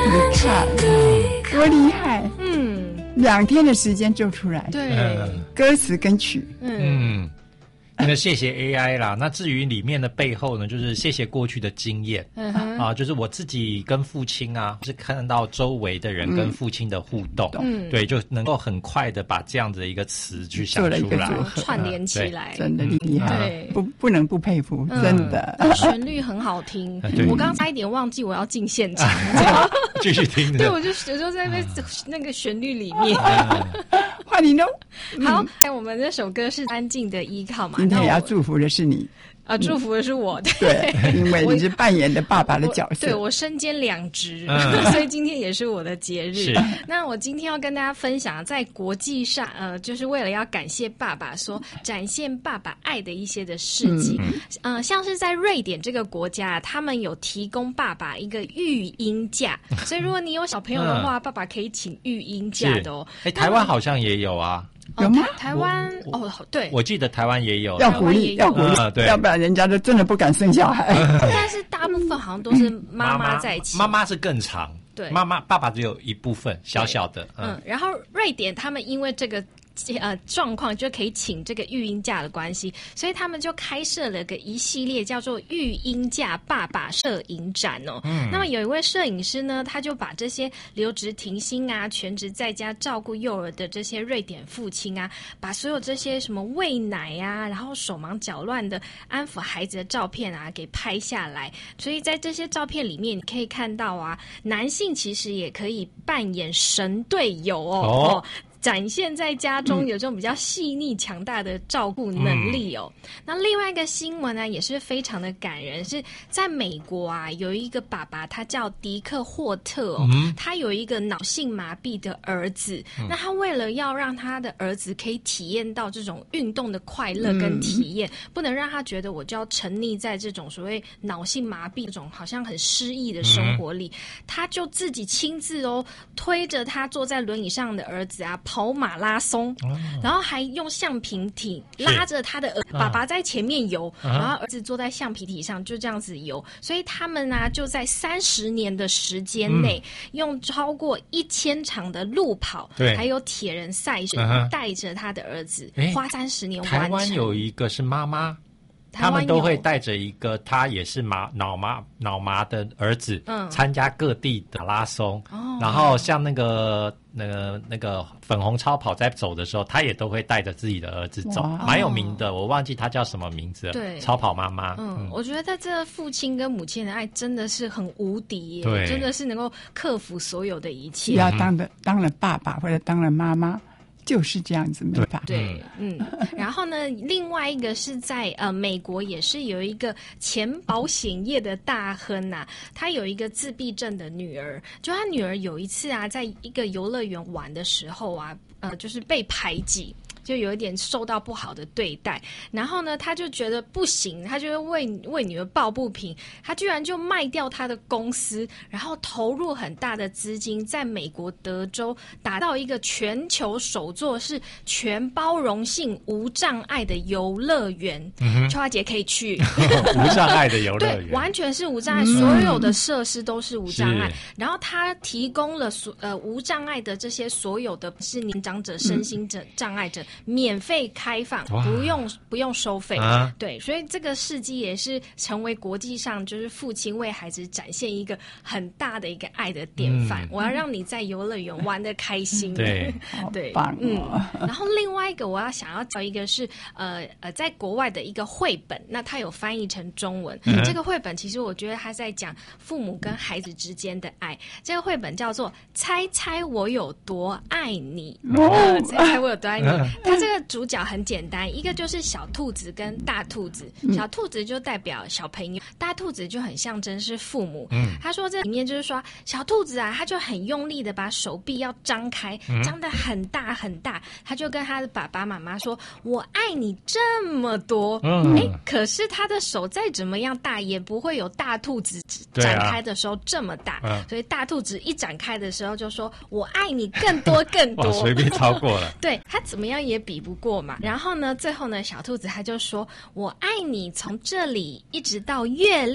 Speaker 2: 你看多厉害，
Speaker 4: 嗯，
Speaker 2: 两天的时间就出来，
Speaker 4: 对，
Speaker 3: 嗯
Speaker 2: 歌词跟曲，
Speaker 4: 嗯
Speaker 3: 嗯，那个谢谢 A I 啦。那至于里面的背后呢，就是谢谢过去的经验。
Speaker 4: 嗯哼，
Speaker 3: 啊，就是我自己跟父亲啊，是看到周围的人跟父亲的互动，
Speaker 4: 嗯
Speaker 3: 对，就能够很快的把这样子的一个词去想
Speaker 2: 做了一
Speaker 3: 出来，
Speaker 2: 个组合
Speaker 4: 串联起来，
Speaker 2: 真的厉害，
Speaker 4: 对
Speaker 2: 不不能不佩服，
Speaker 4: 嗯
Speaker 2: 真的。
Speaker 4: 旋律很好听
Speaker 3: 对。
Speaker 4: 我刚刚差一点忘记我要进现场，
Speaker 3: 继续听的。
Speaker 4: 对，我就有时候在那那个旋律里面。
Speaker 2: 换你喽，
Speaker 4: 好，那我们这首歌是安静的依靠嘛？
Speaker 2: 今天也要
Speaker 4: 那我
Speaker 2: 祝福的是你，
Speaker 4: 啊，祝福的是我的，
Speaker 2: 对，因为你是扮演的爸爸的角色，
Speaker 4: 对我身兼两职，
Speaker 3: 嗯
Speaker 4: 所以今天也是我的节日
Speaker 3: 是。
Speaker 4: 那我今天要跟大家分享，在国际上，呃，就是为了要感谢爸爸，说展现爸爸爱的一些的事迹。嗯、呃，像是在瑞典这个国家，他们有提供爸爸一个育婴假，所以如果你有小朋友的话，
Speaker 3: 嗯
Speaker 4: 爸爸可以请育婴假的哦。
Speaker 3: 哎，台湾好像也有啊，
Speaker 2: 有吗
Speaker 4: 哦台台湾哦，对，
Speaker 3: 我记得台湾也有。
Speaker 2: 要鼓励，
Speaker 4: 台湾也有
Speaker 2: 要鼓励
Speaker 3: 啊，对
Speaker 2: 要不然人家都真的不敢生小孩。
Speaker 4: 但是大部分好像都是妈妈在一起。
Speaker 3: 妈妈是更长，
Speaker 4: 对
Speaker 3: 妈妈爸爸只有一部分小小的，
Speaker 4: 嗯，然后瑞典他们因为这个呃状况就可以请这个育婴假的关系，所以他们就开设了个一系列叫做育婴假爸爸摄影展哦。嗯，那么有一位摄影师呢，他就把这些留职停薪啊、全职在家照顾幼儿的这些瑞典父亲啊，把所有这些什么喂奶啊，然后手忙脚乱的安抚孩子的照片啊给拍下来。所以在这些照片里面，你可以看到啊，男性其实也可以扮演神队友哦。
Speaker 3: 哦
Speaker 4: 哦展现在家中有这种比较细腻强大的照顾能力哦。嗯、那另外一个新闻呢，也是非常的感人，是在美国啊，有一个爸爸，他叫迪克霍特哦，嗯、他有一个脑性麻痹的儿子，嗯、那他为了要让他的儿子可以体验到这种运动的快乐跟体验，嗯、不能让他觉得我就要沉溺在这种所谓脑性麻痹这种好像很失意的生活里，嗯、他就自己亲自哦推着他坐在轮椅上的儿子啊。跑马拉松，哦、然后还用橡皮艇拉着他的儿，爸爸在前面游，啊、然后儿子坐在橡皮艇上，就这样子游。所以他们呢、啊，就在三十年的时间内，嗯、用超过一千场的路跑，还有铁人赛事，啊、带着他的儿子，花三十年完成。
Speaker 3: 台湾有一个是妈妈。他们都会带着一个他也是麻脑麻脑麻的儿子，嗯，参加各地的马拉松，哦，然后像那个那个那个粉红超跑在走的时候，他也都会带着自己的儿子走，蛮有名的，我忘记他叫什么名字了。
Speaker 4: 对，
Speaker 3: 超跑妈妈。
Speaker 4: 嗯，嗯我觉得这父亲跟母亲的爱真的是很无敌耶，
Speaker 3: 对，
Speaker 4: 真的是能够克服所有的一切。
Speaker 2: 只要当的当了爸爸或者当了妈妈。就是这样子，没法。
Speaker 4: 对，嗯，然后呢，另外一个是在呃美国，也是有一个前保险业的大亨呐、啊，他有一个自闭症的女儿，就他女儿有一次啊，在一个游乐园玩的时候啊，呃，就是被排挤。就有一点受到不好的对待，然后呢，他就觉得不行，他就为为女儿抱不平，他居然就卖掉他的公司，然后投入很大的资金，在美国德州打造一个全球首座是全包容性无障碍的游乐园。嗯、秋华姐可以去
Speaker 3: 无障碍的游乐园，
Speaker 4: 对，完全是无障碍，嗯、所有的设施都是无障碍。然后他提供了所呃无障碍的这些所有的是年长者、身心者、障碍者。免费开放，不用不用收费，啊、对，所以这个事迹也是成为国际上就是父亲为孩子展现一个很大的一个爱的典范。嗯、我要让你在游乐园玩得开心，
Speaker 3: 对
Speaker 4: 对，
Speaker 2: 棒
Speaker 4: 嗯。然后另外一个我要想要找一个是呃呃，在国外的一个绘本，那它有翻译成中文。嗯、这个绘本其实我觉得它在讲父母跟孩子之间的爱。这个绘本叫做《猜猜我有多爱你》，哦呃，猜猜我有多爱你。它这个主角很简单，一个就是小兔子跟大兔子，小兔子就代表小朋友，大兔子就很象征是父母。嗯，他说这里面就是说小兔子啊，他就很用力的把手臂要张开，张得很大很大，他就跟他的爸爸妈妈说：“我爱你这么多。”嗯，哎，可是他的手再怎么样大，也不会有大兔子展开的时候这么大，啊、所以大兔子一展开的时候就说：“我爱你更多更多。”
Speaker 3: 随便超过了，
Speaker 4: 对他怎么样也比不过嘛。然后呢，最后呢，小兔子他就说：“我爱你从这里一直到月亮。”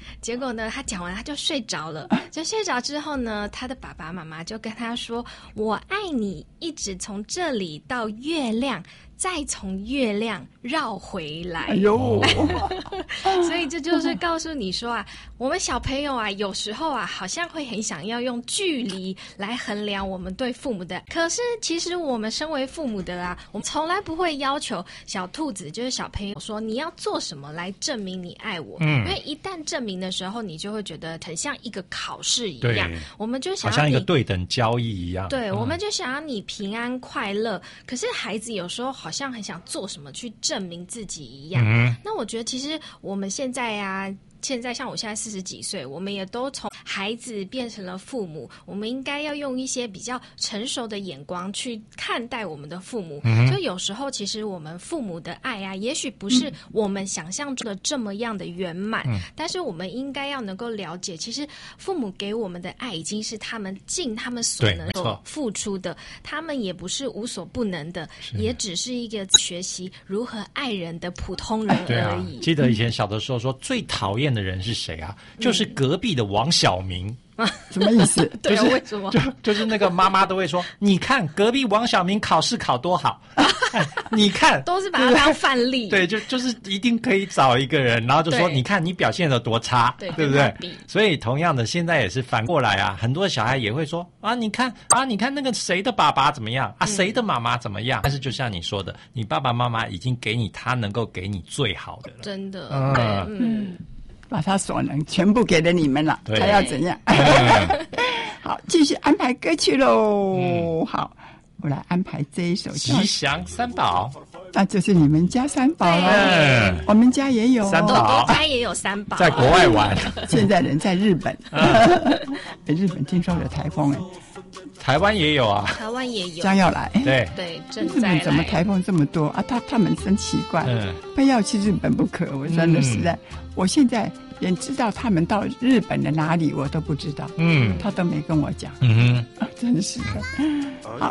Speaker 4: 结果呢，他讲完他就睡着了。就睡着之后呢，他的爸爸妈妈就跟他说：“我爱你，一直从这里到月亮。”再从月亮绕回来。
Speaker 2: 哎呦，
Speaker 4: 所以这就是告诉你说啊，我们小朋友啊，有时候啊，好像会很想要用距离来衡量我们对父母的。可是其实我们身为父母的啊，我们从来不会要求小兔子，就是小朋友说你要做什么来证明你爱我。嗯，因为一旦证明的时候，你就会觉得很像一个考试一样。我们就想要你
Speaker 3: 好像一个对等交易一样。
Speaker 4: 对，
Speaker 3: 嗯、
Speaker 4: 我们就想要你平安快乐。可是孩子有时候好像很想做什么去证明自己一样。嗯、那我觉得其实我们现在啊。现在像我现在四十几岁，我们也都从孩子变成了父母，我们应该要用一些比较成熟的眼光去看待我们的父母。嗯、所以有时候其实我们父母的爱啊，也许不是我们想象中的这么样的圆满，嗯、但是我们应该要能够了解，其实父母给我们的爱已经是他们尽他们所能够付出的，他们也不是无所不能的，也只是一个学习如何爱人的普通人而已。
Speaker 3: 啊、记得以前小的时候说最讨厌的人是谁啊？就是隔壁的王小明。
Speaker 2: 啊，什么意思？
Speaker 4: 对、
Speaker 3: 就是
Speaker 4: 为什么？
Speaker 3: 就就是那个妈妈都会说，你看隔壁王小明考试考多好，哎、你看
Speaker 4: 都是把他当范例。
Speaker 3: 对，就就是一定可以找一个人，然后就说你看你表现得多差，
Speaker 4: 对，
Speaker 3: 对不对？所以同样的，现在也是反过来啊，很多小孩也会说啊，你看啊，你看那个谁的爸爸怎么样啊，谁的妈妈怎么样？嗯、但是就像你说的，你爸爸妈妈已经给你他能够给你最好的了，
Speaker 4: 真的，
Speaker 3: 嗯。
Speaker 4: 对
Speaker 2: 嗯，把他所能全部给了你们了，还要怎样？好，继续安排歌曲喽。嗯、好，我来安排这一首《
Speaker 3: 吉祥三宝》，
Speaker 2: 那就是你们家三宝了。我们家也有
Speaker 3: 三宝，
Speaker 4: 我家也有三宝，
Speaker 3: 在国外玩。
Speaker 2: 现在人在日本，日本听说有台风哎。
Speaker 3: 台湾也有啊，
Speaker 4: 台湾也有，
Speaker 2: 将要来。
Speaker 3: 对
Speaker 4: 对，正在来。
Speaker 2: 怎么台风这么多啊？他他们真奇怪，嗯、非要去日本不可。我真的实在，嗯、我现在连知道他们到日本的哪里我都不知道，嗯，他都没跟我讲，
Speaker 3: 嗯哼，
Speaker 2: 啊、真是的。好。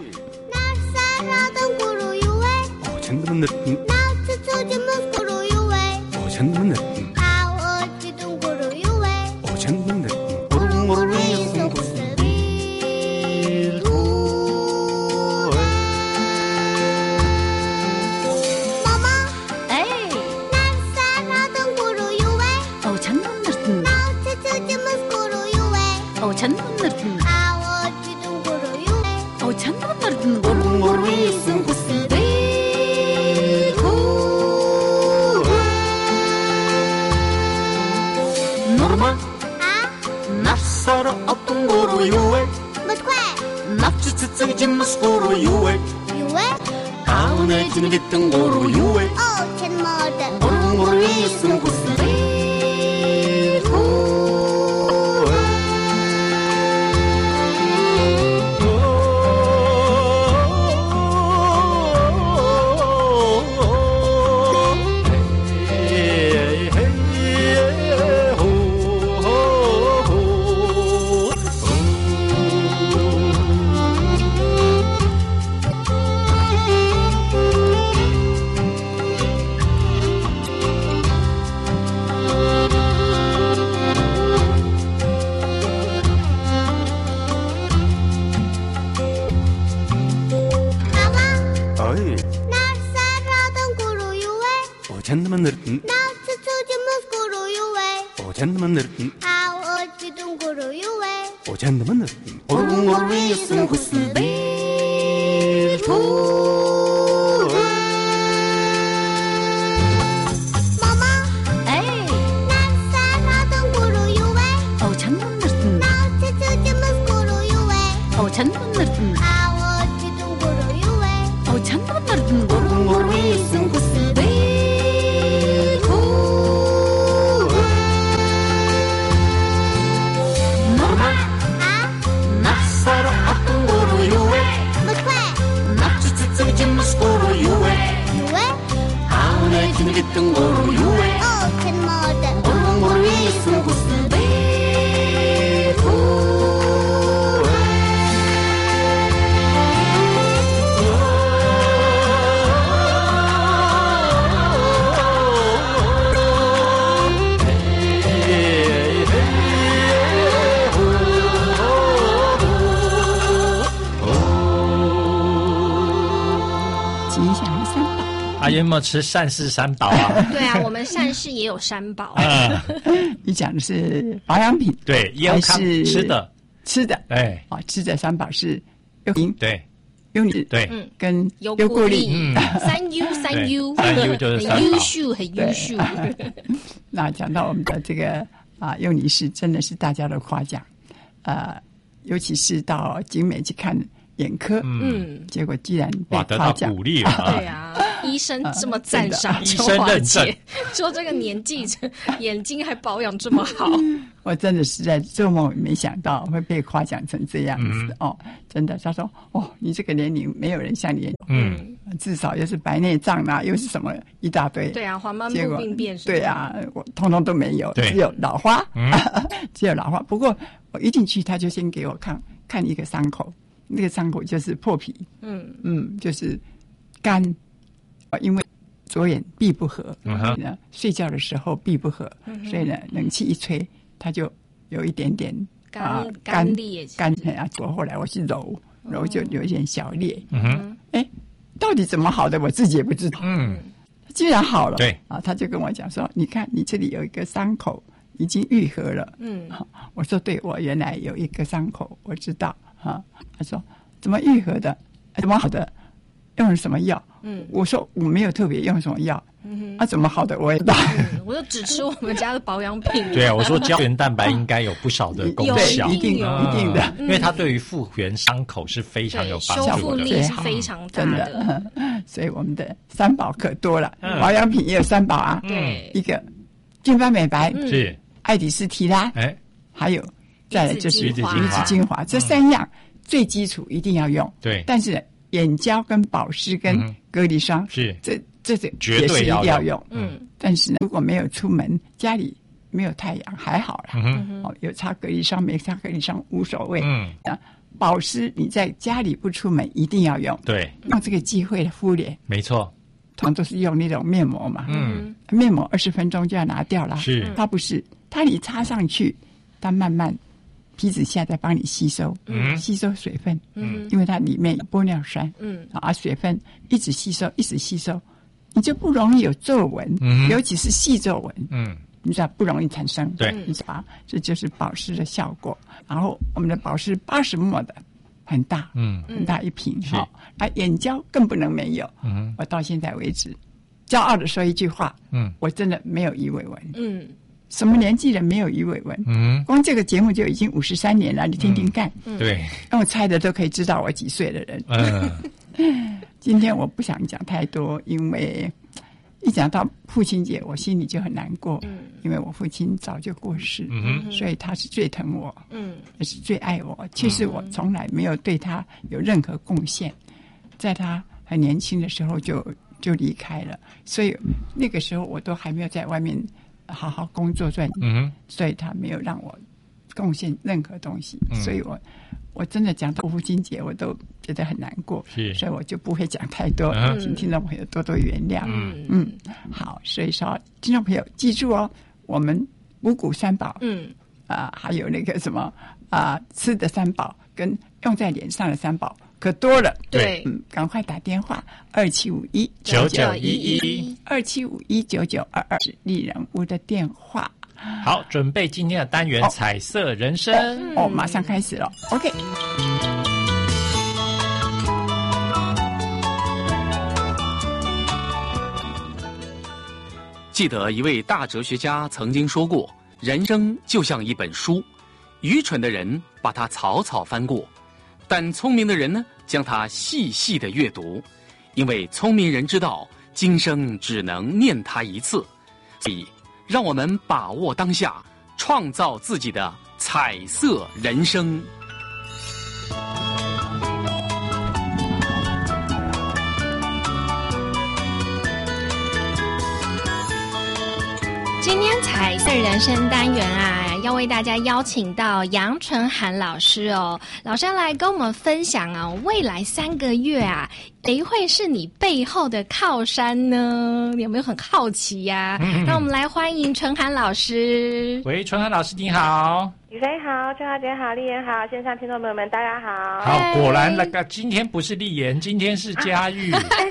Speaker 3: 啊，有没有吃善事三宝啊？
Speaker 4: 对啊，我们善事也有三宝。
Speaker 3: 嗯，
Speaker 2: 你讲的是保养品，
Speaker 3: 对，
Speaker 2: 还
Speaker 3: 优康
Speaker 2: 是
Speaker 3: 吃的，
Speaker 2: 吃的？
Speaker 3: 哎，
Speaker 2: 啊，吃的三宝是优银、
Speaker 3: 对
Speaker 2: 优尼
Speaker 3: 对，
Speaker 4: 嗯，
Speaker 2: 跟
Speaker 4: 优
Speaker 2: 优固
Speaker 4: 固力
Speaker 2: 力。
Speaker 3: 嗯
Speaker 4: 三 U 三 U，
Speaker 3: 三 U 就是三宝
Speaker 4: 很优秀，很优秀。
Speaker 2: 那讲到我们的这个啊，优尼是真的是大家的夸奖，呃，尤其是到景美去看眼科，
Speaker 4: 嗯，
Speaker 2: 结果居然被
Speaker 3: 哇，得到
Speaker 2: 夸奖，
Speaker 3: 鼓励了啊！
Speaker 4: 对啊，医生这么赞赏
Speaker 3: 真的
Speaker 4: 秋华
Speaker 3: 医生认证
Speaker 4: 姐，说这个年纪眼睛还保养这么好。
Speaker 2: 我真的是在做梦没想到会被夸奖成这样子、
Speaker 3: 嗯、
Speaker 2: 哦！真的，他说哦，你这个年龄没有人像你，
Speaker 3: 嗯，
Speaker 2: 至少又是白内障啦、啊，又是什么一大堆。
Speaker 4: 对啊，黄斑部病变是。
Speaker 2: 对啊，我通通都没有，
Speaker 3: 对
Speaker 2: 只有老花，
Speaker 3: 嗯、
Speaker 2: 只有老花。不过我一进去，他就先给我看看一个伤口，那个伤口就是破皮，
Speaker 4: 嗯
Speaker 2: 嗯，就是干，因为左眼闭不合，
Speaker 3: 嗯
Speaker 2: 所以呢，睡觉的时候闭不合，
Speaker 4: 嗯、
Speaker 2: 所以呢，冷气一吹。它就有一点点
Speaker 4: 干、
Speaker 2: 啊、
Speaker 4: 干裂，
Speaker 2: 干啊！我后来我去揉揉，就有一点小裂。
Speaker 3: 嗯哼，
Speaker 2: 哎，到底怎么好的，我自己也不知道。
Speaker 3: 嗯，
Speaker 2: 居然好了。
Speaker 3: 对
Speaker 2: 啊，他就跟我讲说：“你看，你这里有一个伤口已经愈合了。”
Speaker 4: 嗯，
Speaker 2: 我说：“对，我原来有一个伤口，我知道。”哈，他说：“怎么愈合的？怎么好的？用了什么药？”嗯，我说：“我没有特别用什么药。”嗯，啊，怎么好的我也不知道、
Speaker 4: 嗯，我就只吃我们家的保养品。
Speaker 3: 对啊，我说胶原蛋白应该有不少的功效，
Speaker 2: 一定有，一定的，
Speaker 3: 因为它对于复原伤口是非常有帮助的，
Speaker 4: 修复力是非常大的。
Speaker 2: 的嗯、所以我们的三宝可多了，嗯、保养品也有三宝啊。
Speaker 4: 对、
Speaker 2: 嗯，一个金斑美白
Speaker 3: 是
Speaker 2: 爱迪斯提拉，
Speaker 3: 哎，
Speaker 2: 还有再来就是
Speaker 3: 鱼子
Speaker 2: 鱼子精华，这三样最基础一定要用。
Speaker 3: 对，
Speaker 2: 但是眼胶跟保湿跟隔离霜
Speaker 3: 是
Speaker 2: 这。这这
Speaker 3: 绝对
Speaker 2: 也是一定要用，
Speaker 4: 嗯，
Speaker 2: 但是呢，如果没有出门，家里没有太阳还好啦，
Speaker 3: 嗯
Speaker 2: 哦，有擦隔离霜没擦隔离霜无所谓，
Speaker 3: 嗯，
Speaker 2: 啊，保湿你在家里不出门一定要用，
Speaker 3: 对，
Speaker 2: 用这个机会敷脸，
Speaker 3: 没错，
Speaker 2: 通常都是用那种面膜嘛，
Speaker 3: 嗯，
Speaker 2: 面膜二十分钟就要拿掉了，
Speaker 3: 是，
Speaker 2: 它不是，它你擦上去，它慢慢皮脂下再帮你吸收，
Speaker 3: 嗯，
Speaker 2: 吸收水分，
Speaker 4: 嗯，
Speaker 2: 因为它里面有玻尿酸，
Speaker 4: 嗯，
Speaker 2: 啊，水分一直吸收，一直吸收。你就不容易有皱纹，
Speaker 3: 嗯、
Speaker 2: 尤其是细皱纹，
Speaker 3: 嗯，
Speaker 2: 你知道不容易产生，
Speaker 3: 对，
Speaker 2: 你知道吧？这就是保湿的效果。然后我们的保湿八十毫升的，很大，
Speaker 3: 嗯，
Speaker 2: 很大一瓶，好、哦，啊，眼胶更不能没有。
Speaker 3: 嗯，
Speaker 2: 我到现在为止，骄傲的说一句话，
Speaker 3: 嗯，
Speaker 2: 我真的没有鱼尾纹，
Speaker 4: 嗯，
Speaker 2: 什么年纪人没有鱼尾纹？
Speaker 3: 嗯，
Speaker 2: 光这个节目就已经五十三年了，你听听看，
Speaker 3: 嗯、对，
Speaker 2: 让我猜的都可以知道我几岁的人，
Speaker 3: 嗯，
Speaker 2: 今天我不想讲太多，因为。一讲到父亲节，我心里就很难过，嗯，因为我父亲早就过世，
Speaker 3: 嗯，
Speaker 2: 所以他是最疼我，
Speaker 4: 嗯，
Speaker 2: 也是最爱我。其实我从来没有对他有任何贡献，在他很年轻的时候就就离开了，所以那个时候我都还没有在外面好好工作赚，
Speaker 3: 嗯，
Speaker 2: 所以他没有让我贡献任何东西，嗯、所以我。我真的讲到父亲节，我都觉得很难过，
Speaker 3: 是，
Speaker 2: 所以我就不会讲太多，
Speaker 3: 嗯、
Speaker 2: 请听众朋友多多原谅。
Speaker 3: 嗯
Speaker 2: 嗯，好，所以说听众朋友记住哦，我们五谷三宝，
Speaker 4: 嗯
Speaker 2: 啊、呃，还有那个什么啊、呃，吃的三宝跟用在脸上的三宝可多了。
Speaker 4: 对，
Speaker 2: 嗯，赶快打电话二七五一
Speaker 3: 九九一一
Speaker 2: 二七五一九九二二是丽人屋的电话。
Speaker 3: 好，准备今天的单元《彩色人生》
Speaker 2: 哦，哦，马上开始了。OK。
Speaker 1: 记得一位大哲学家曾经说过：“人生就像一本书，愚蠢的人把它草草翻过，但聪明的人呢，将它细细的阅读，因为聪明人知道今生只能念它一次，所以。”让我们把握当下，创造自己的彩色人生。
Speaker 4: 今天彩色人生单元啊，要为大家邀请到杨纯涵老师哦，老师要来跟我们分享啊，未来三个月啊，谁会是你背后的靠山呢？你有没有很好奇呀、啊？嗯、那我们来欢迎纯涵老师。
Speaker 3: 喂，纯涵老师你好。
Speaker 7: 雨飞好，春华姐好，丽妍好，线上听众朋友们大家好。
Speaker 3: 好，果然那个今天不是丽妍，今天是佳玉。
Speaker 7: 哎，是佳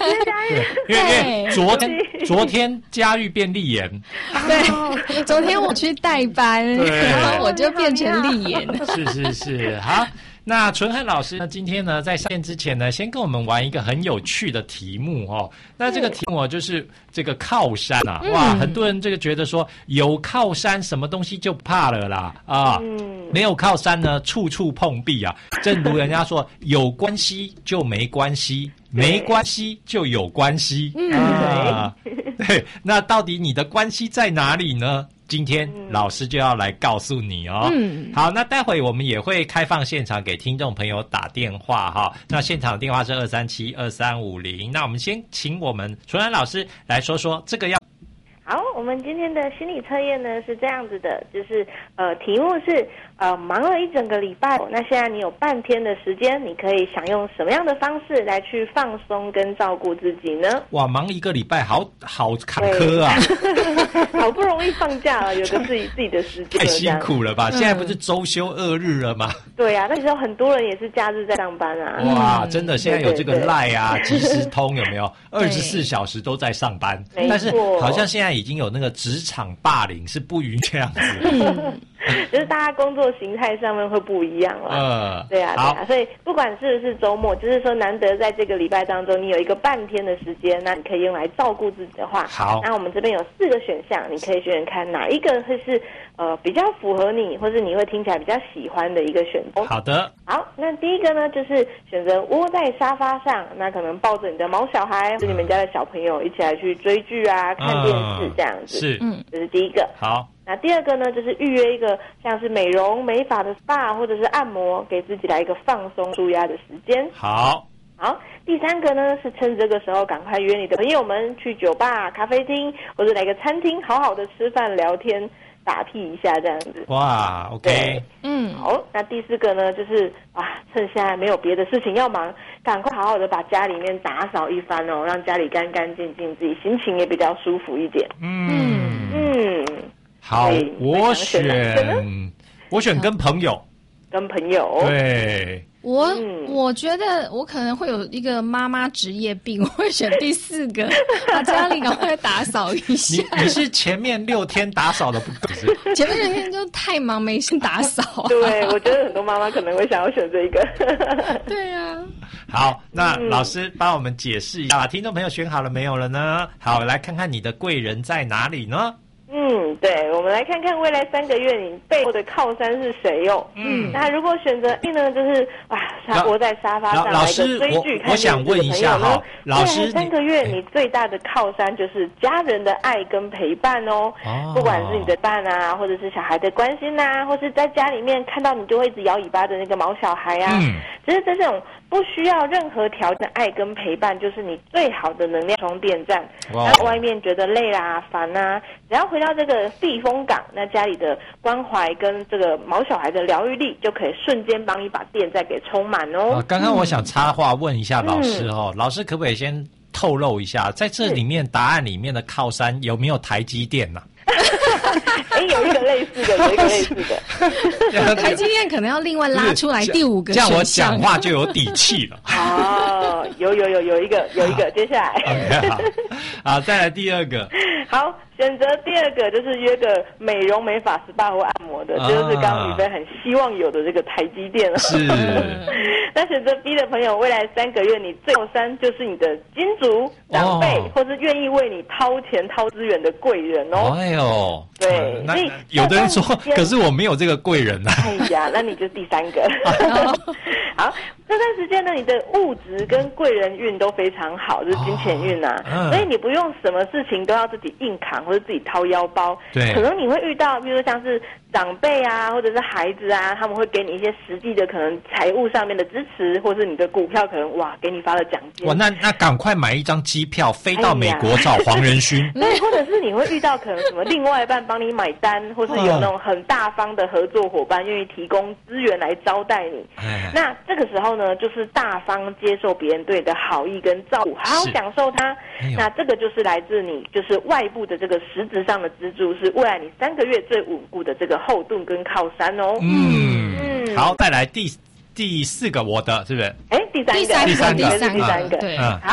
Speaker 3: 对，因为因为昨天昨天佳玉变丽妍，
Speaker 4: 对，昨天我去代班，然后我就变成丽妍。
Speaker 3: 是是是，好。那纯汉老师呢？今天呢，在上线之前呢，先跟我们玩一个很有趣的题目哦。那这个题目就是这个靠山啊，嗯、哇，很多人这个觉得说有靠山，什么东西就怕了啦啊，嗯、没有靠山呢，处处碰壁啊。正如人家说，有关系就没关系，没关系就有关系、嗯、啊。对，那到底你的关系在哪里呢？今天老师就要来告诉你哦。嗯，好，那待会我们也会开放现场给听众朋友打电话哈。那现场的电话是二三七二三五零。那我们先请我们纯然老师来说说这个要。
Speaker 7: 好，我们今天的心理测验呢是这样子的，就是呃题目是呃忙了一整个礼拜，那现在你有半天的时间，你可以想用什么样的方式来去放松跟照顾自己呢？
Speaker 3: 哇，忙一个礼拜，好好坎坷啊！
Speaker 7: 好不容易放假了，有个自己自己的时间，
Speaker 3: 太辛苦了吧？嗯、现在不是周休二日了吗？
Speaker 7: 对啊，那时候很多人也是假日在上班啊。
Speaker 3: 哇，真的，现在有这个 LINE 啊、即时通有没有？二十四小时都在上班，但是好像现在已经有那个职场霸凌，是不允许这样子。嗯
Speaker 7: 就是大家工作形态上面会不一样了，
Speaker 3: 呃，
Speaker 7: 对啊，对啊，所以不管是不是周末，就是说难得在这个礼拜当中，你有一个半天的时间，那你可以用来照顾自己的话，
Speaker 3: 好，
Speaker 7: 那我们这边有四个选项，你可以选选看哪一个会是呃比较符合你，或是你会听起来比较喜欢的一个选择。
Speaker 3: 好的，
Speaker 7: 好，那第一个呢，就是选择窝在沙发上，那可能抱着你的毛小孩，或者你们家的小朋友一起来去追剧啊、看电视这样子，
Speaker 3: 是，
Speaker 7: 嗯，这是第一个。
Speaker 3: 好。
Speaker 7: 那第二个呢，就是预约一个像是美容美发的 S P A 或者是按摩，给自己来一个放松舒压的时间。
Speaker 3: 好，
Speaker 7: 好，第三个呢是趁这个时候赶快约你的朋友们去酒吧、咖啡厅或者来个餐厅，好好的吃饭、聊天、打屁一下这样子。
Speaker 3: 哇 ，OK，
Speaker 7: 嗯，好。那第四个呢，就是啊，趁现在没有别的事情要忙，赶快好好的把家里面打扫一番哦，让家里干干净净，自己心情也比较舒服一点。
Speaker 3: 嗯
Speaker 7: 嗯。
Speaker 3: 好，我选我选跟朋友，
Speaker 7: 跟朋友。
Speaker 3: 对，
Speaker 4: 我、嗯、我觉得我可能会有一个妈妈职业病，我会选第四个，把家里赶快打扫一下。
Speaker 3: 你你是前面六天打扫的不够，是
Speaker 4: 前面六天就太忙没心打扫、啊。
Speaker 7: 对，我觉得很多妈妈可能会想要选这个。
Speaker 4: 对啊。
Speaker 3: 好，那老师帮我们解释一下，听众朋友选好了没有了呢？好，来看看你的贵人在哪里呢？
Speaker 7: 嗯，对，我们来看看未来三个月你背后的靠山是谁哟、哦。嗯，那如果选择 A 呢，就是哇，他窝在沙发上来个追剧看电视的朋友呢，
Speaker 3: 老师，
Speaker 7: 未来三个月你最大的靠山就是家人的爱跟陪伴哦。哦，不管是你的伴啊，或者是小孩的关心啊，或是在家里面看到你就会一直摇尾巴的那个毛小孩啊，嗯，其实这种不需要任何条件的爱跟陪伴，就是你最好的能量充电站。然后外面觉得累啦、烦啊，只要回到这个避风港，那家里的关怀跟这个毛小孩的疗愈力，就可以瞬间帮你把电再给充满哦。
Speaker 3: 刚刚我想插话问一下老师哦，嗯、老师可不可以先透露一下，在这里面答案里面的靠山有没有台积电呢、
Speaker 7: 啊？哎，有一个类似的，有一个类似的。
Speaker 4: 台积电可能要另外拉出来第五个
Speaker 3: 选项，这样我讲话就有底气了。
Speaker 7: 哦，有有有有一个有一个，接下来。
Speaker 3: Okay, 好，好，再来第二个。
Speaker 7: 好，选择第二个就是约个美容美发 S P A 或按摩的，这、啊、就是刚刚宇飞很希望有的这个台积电了。
Speaker 3: 是。
Speaker 7: 那选择 B 的朋友，未来三个月你最靠山就是你的金主长辈，哦、或是愿意为你掏钱掏资源的贵人哦。
Speaker 3: 哎呦，
Speaker 7: 对，
Speaker 3: 那有的人说，可是我没有这个贵人啊。
Speaker 7: 哎呀，那你就第三个。好，这段时间呢，你的物质跟贵人运都非常好，就是金钱运啊、哦嗯，所以你不用什么事情都要自己硬扛或者自己掏腰包。
Speaker 3: 对，
Speaker 7: 可能你会遇到，比如说像是长辈啊，或者是孩子啊，他们会给你一些实际的可能财务上面的支持，或是你的股票可能哇给你发了奖金。
Speaker 3: 哇，那那赶快买一张机票飞到美国找黄仁勋。
Speaker 7: 对，或者是你会遇到可能什么另外一半帮你买单，或是有那种很大方的合作伙伴愿意提供资源来招待你。那这个时候呢，就是大方接受别人对你的好意跟照顾，好好享受它。
Speaker 3: 哎、
Speaker 7: 那这个就是来自你就是外部的这个实质上的支柱，是未来你三个月最稳固的这个后盾跟靠山哦。
Speaker 3: 嗯，嗯好，再来第第四个我的是不是？
Speaker 7: 哎，第三个，
Speaker 4: 第三个，
Speaker 3: 第三个，
Speaker 7: 第三个，
Speaker 4: 对，
Speaker 7: 好。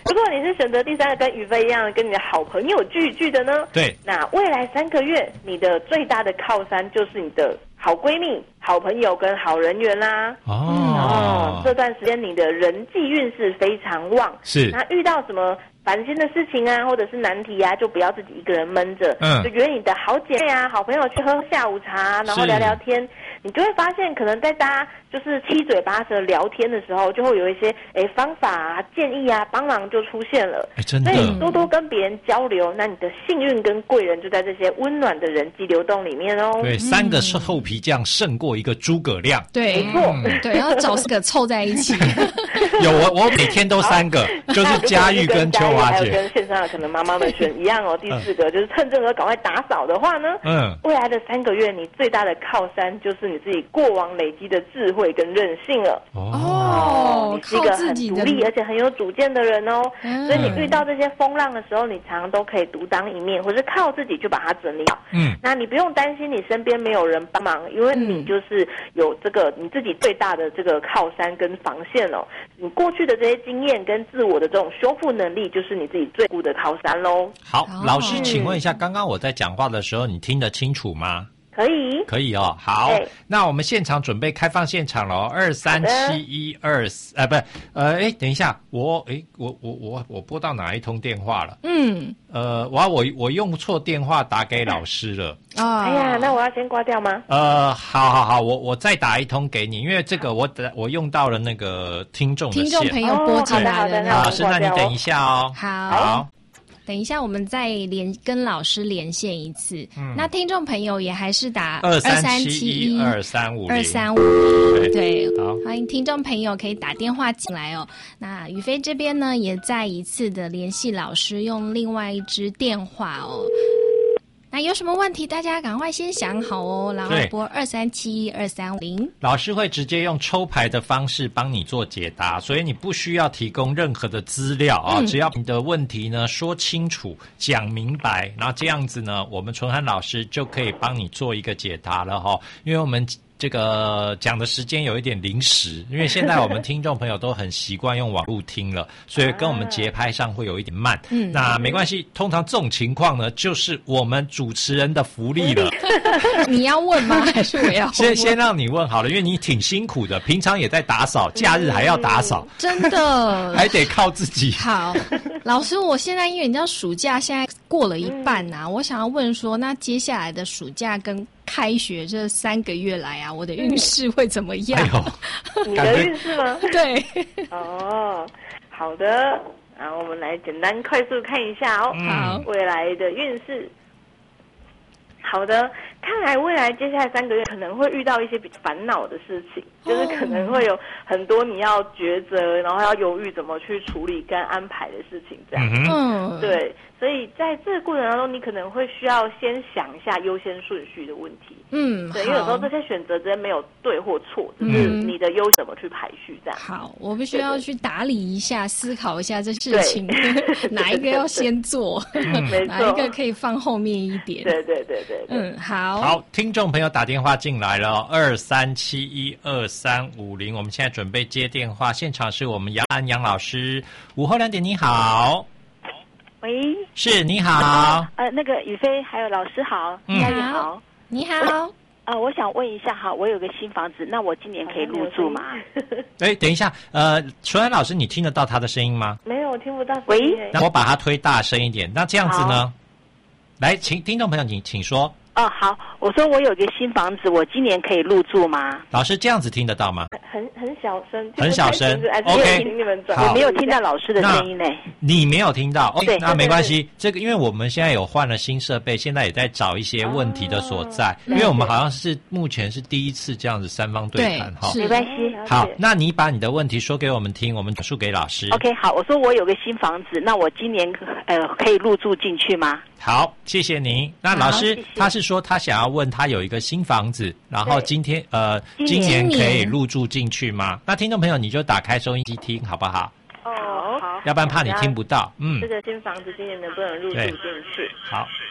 Speaker 7: 如果你是选择第三个跟宇飞一样，跟你的好朋友聚一聚的呢？
Speaker 3: 对，
Speaker 7: 那未来三个月，你的最大的靠山就是你的好闺蜜、好朋友跟好人缘啦。
Speaker 3: 哦，
Speaker 7: 哦，这段时间你的人际运势非常旺。
Speaker 3: 是，
Speaker 7: 那遇到什么烦心的事情啊，或者是难题啊，就不要自己一个人闷着，
Speaker 3: 嗯，
Speaker 7: 就约你的好姐妹啊、好朋友去喝下午茶，然后聊聊天。你就会发现，可能在大家就是七嘴八舌聊天的时候，就会有一些诶方法啊、建议啊、帮忙就出现了。
Speaker 3: 哎，真的，
Speaker 7: 所以多多跟别人交流，那你的幸运跟贵人就在这些温暖的人际流动里面哦。
Speaker 3: 对，三个是厚皮酱胜过一个诸葛亮。
Speaker 4: 对，
Speaker 7: 没错，
Speaker 4: 嗯、对，要找四个凑在一起。
Speaker 3: 有我，我每天都三个，就是佳玉跟秋华姐，
Speaker 7: 还有跟线上的可能妈妈们选一样哦。第四个、嗯、就是趁这个赶快打扫的话呢，嗯，未来的三个月你最大的靠山就是你自己过往累积的智慧跟韧性了。
Speaker 4: 哦，
Speaker 7: 你是一个很独立而且很有主见的人哦，嗯、所以你遇到这些风浪的时候，你常常都可以独当一面，或是靠自己去把它整理好。嗯，那你不用担心你身边没有人帮忙，因为你就是有这个你自己最大的这个靠山跟防线哦。你过去的这些经验跟自我的这种修复能力，就是你自己最固的靠山喽。
Speaker 3: 好，老师，请问一下，刚刚我在讲话的时候，你听得清楚吗？
Speaker 7: 可以，
Speaker 3: 可以哦。好，那我们现场准备开放现场了哦，二三七一二四，呃，不是，呃，哎，等一下，我，哎，我我我我拨到哪一通电话了？嗯，呃，我我我用错电话打给老师了。
Speaker 7: 哦，哎呀，那我要先挂掉吗？
Speaker 3: 呃，好好好，我我再打一通给你，因为这个我我用到了那个听众的线，
Speaker 4: 听众朋友拨进来了。
Speaker 3: 老师，那你等一下哦。
Speaker 4: 好。
Speaker 3: 好。
Speaker 4: 等一下，我们再连跟老师连线一次。嗯，那听众朋友也还是打
Speaker 3: 二三七一二三五
Speaker 4: 二三五对，好，欢迎听众朋友可以打电话进来哦。那宇飞这边呢，也再一次的联系老师，用另外一支电话哦。那有什么问题，大家赶快先想好哦，然后拨二三七一二三五零。
Speaker 3: 老师会直接用抽牌的方式帮你做解答，所以你不需要提供任何的资料啊、嗯，只要你的问题呢说清楚、讲明白，然后这样子呢，我们纯涵老师就可以帮你做一个解答了哈，因为我们。这个讲的时间有一点临时，因为现在我们听众朋友都很习惯用网络听了，所以跟我们节拍上会有一点慢。嗯，那没关系，通常这种情况呢，就是我们主持人的福利了。
Speaker 4: 你要问吗？还是我要问？
Speaker 3: 先先让你问好了，因为你挺辛苦的，平常也在打扫，假日还要打扫，
Speaker 4: 真的
Speaker 3: 还得靠自己。
Speaker 4: 好，老师，我现在因为你知道暑假现在过了一半啊，嗯、我想要问说，那接下来的暑假跟开学这三个月来啊，我的运势会怎么样？
Speaker 3: 哎
Speaker 7: 呦，你的运势吗？
Speaker 4: 对。
Speaker 7: 哦，好的，然后我们来简单快速看一下哦。
Speaker 4: 好、嗯，
Speaker 7: 未来的运势。好的，看来未来接下来三个月可能会遇到一些比较烦恼的事情，就是可能会有很多你要抉择，然后要犹豫怎么去处理跟安排的事情，这样。嗯，对，所以在这个过程当中，你可能会需要先想一下优先顺序的问题。嗯，对，因为有时候这些选择之间没有对或错，只是你的优怎么去排序这样。
Speaker 4: 好，我必须要去打理一下，思考一下这事情哪一个要先做，
Speaker 7: 嗯、
Speaker 4: 哪一个可以放后面一点。
Speaker 7: 对对对对。
Speaker 4: 嗯，好，
Speaker 3: 好，听众朋友打电话进来了，二三七一二三五零，我们现在准备接电话，现场是我们杨安杨老师，午后两点，你好，
Speaker 8: 喂，
Speaker 3: 是你好，
Speaker 8: 呃，那个宇飞还有老师好，
Speaker 4: 你
Speaker 8: 好，好，
Speaker 4: 你好，
Speaker 8: 呃，我想问一下哈，我有个新房子，那我今年可以入住吗？
Speaker 3: 哎，等一下，呃，纯涵老师，你听得到他的声音吗？
Speaker 7: 没有，我听不到。
Speaker 8: 喂，
Speaker 3: 那我把它推大声一点，那这样子呢？来，请听众朋友，你请说。
Speaker 8: 哦，好，我说我有个新房子，我今年可以入住吗？
Speaker 3: 老师这样子听得到吗？
Speaker 7: 很很小声，
Speaker 3: 很小声。
Speaker 7: OK，
Speaker 8: 我没有听到老师的声音呢。
Speaker 3: 你没有听到？哦，
Speaker 8: 对，
Speaker 3: 那没关系。这个因为我们现在有换了新设备，现在也在找一些问题的所在。哦、因为我们好像是目前是第一次这样子三方对谈哈。
Speaker 8: 没关系。
Speaker 3: 好，那你把你的问题说给我们听，我们转述给老师。
Speaker 8: OK， 好，我说我有个新房子，那我今年呃可以入住进去吗？
Speaker 3: 好，谢谢您。那老师他是说他想要问他有一个新房子，然后今天呃今年可以入住进去吗？那听众朋友你就打开收音机听好不好？
Speaker 7: 哦，好，
Speaker 3: 要不然怕你听不到。嗯，
Speaker 7: 这个新房子今年能不能入住进去？
Speaker 3: 好，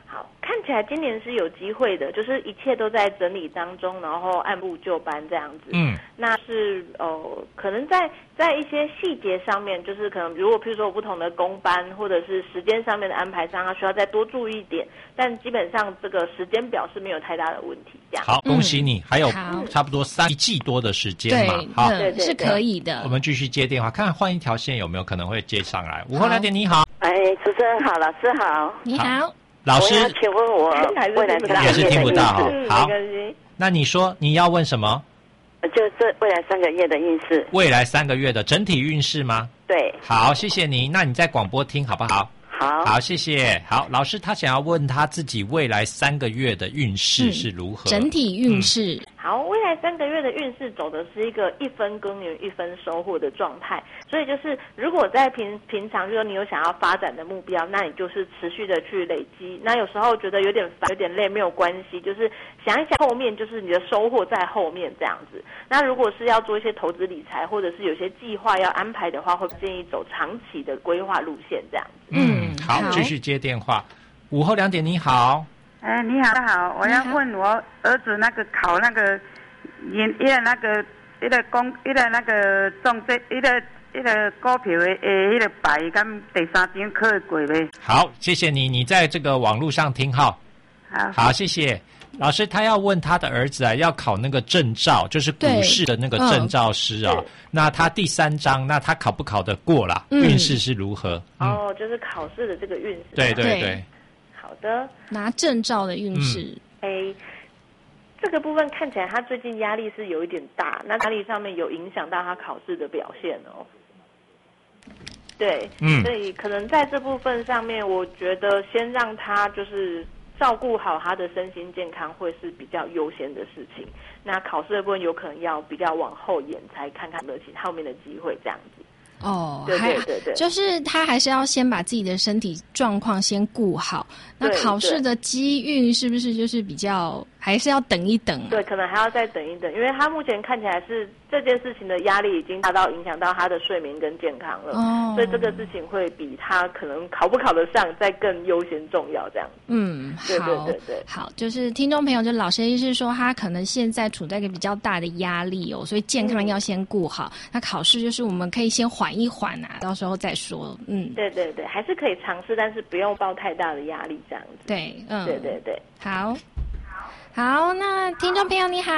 Speaker 7: 好，看起来今年是有机会的，就是一切都在整理当中，然后按部就班这样子。
Speaker 3: 嗯，
Speaker 7: 那是呃，可能在在一些细节上面，就是可能如果譬如说有不同的工班或者是时间上面的安排上，他需要再多注意一点。但基本上这个时间表是没有太大的问题。这样
Speaker 3: 好，恭喜你，
Speaker 4: 嗯、
Speaker 3: 还有
Speaker 4: 好
Speaker 3: 差不多三一季多的时间嘛。好，
Speaker 4: 对，是可以的。
Speaker 3: 我们继续接电话，看看换一条线有没有可能会接上来。午后两点，你好。
Speaker 9: 哎，主持人好，老师好。
Speaker 4: 你好，
Speaker 3: 老师，
Speaker 9: 请问我未来
Speaker 3: 也是听不到哈。好，
Speaker 7: 嗯、
Speaker 3: 那你说你要问什么？
Speaker 9: 就这未来三个月的运势。
Speaker 3: 未来三个月的整体运势吗？
Speaker 9: 对。
Speaker 3: 好，谢谢您。那你在广播听好不好？
Speaker 9: 好。
Speaker 3: 好，谢谢。好，老师他想要问他自己未来三个月的运势是如何？
Speaker 4: 嗯、整体运势。
Speaker 7: 嗯好，未来三个月的运势走的是一个一分耕耘一分收获的状态，所以就是如果在平平常，就是你有想要发展的目标，那你就是持续的去累积。那有时候觉得有点烦、有点累，没有关系，就是想一想后面就是你的收获在后面这样子。那如果是要做一些投资理财，或者是有些计划要安排的话，会建议走长期的规划路线这样子。
Speaker 3: 嗯，好，继续接电话。午后两点，你好。
Speaker 10: 哎，你好，好，我要问我儿子那个考那个，因因为那个一个公一个那个中这一个一个股票的诶，一个牌，咁第三张考会过未？
Speaker 3: 好，谢谢你，你在这个网络上听好。
Speaker 10: 好，
Speaker 3: 好，谢谢老师。他要问他的儿子啊，要考那个证照，就是股市的那个证照师啊。嗯、那他第三章，那他考不考得过啦？嗯、运势是如何？
Speaker 7: 嗯、哦，就是考试的这个运势。
Speaker 3: 对对对。
Speaker 7: 好的，
Speaker 4: 拿证照的运势。
Speaker 7: 哎、嗯，这个部分看起来他最近压力是有一点大，那压力上面有影响到他考试的表现哦。对，嗯，所以可能在这部分上面，我觉得先让他就是照顾好他的身心健康，会是比较优先的事情。那考试的部分有可能要比较往后延，才看看的其后面的机会这样子。
Speaker 4: 哦，
Speaker 7: 对对对对，
Speaker 4: 就是他还是要先把自己的身体状况先顾好。那考试的机运是不是就是比较还是要等一等、啊？
Speaker 7: 对，可能还要再等一等，因为他目前看起来是这件事情的压力已经大到影响到他的睡眠跟健康了，哦，所以这个事情会比他可能考不考得上再更优先重要这样子。
Speaker 4: 嗯，
Speaker 7: 对对对对，
Speaker 4: 好，就是听众朋友，就老师意思是说，他可能现在处在一个比较大的压力哦，所以健康要先顾好。嗯、那考试就是我们可以先缓一缓啊，到时候再说。嗯，
Speaker 7: 对对对，还是可以尝试，但是不用抱太大的压力这样子。
Speaker 4: 对，嗯，
Speaker 7: 对对对，
Speaker 4: 好，好，那听众朋友你好，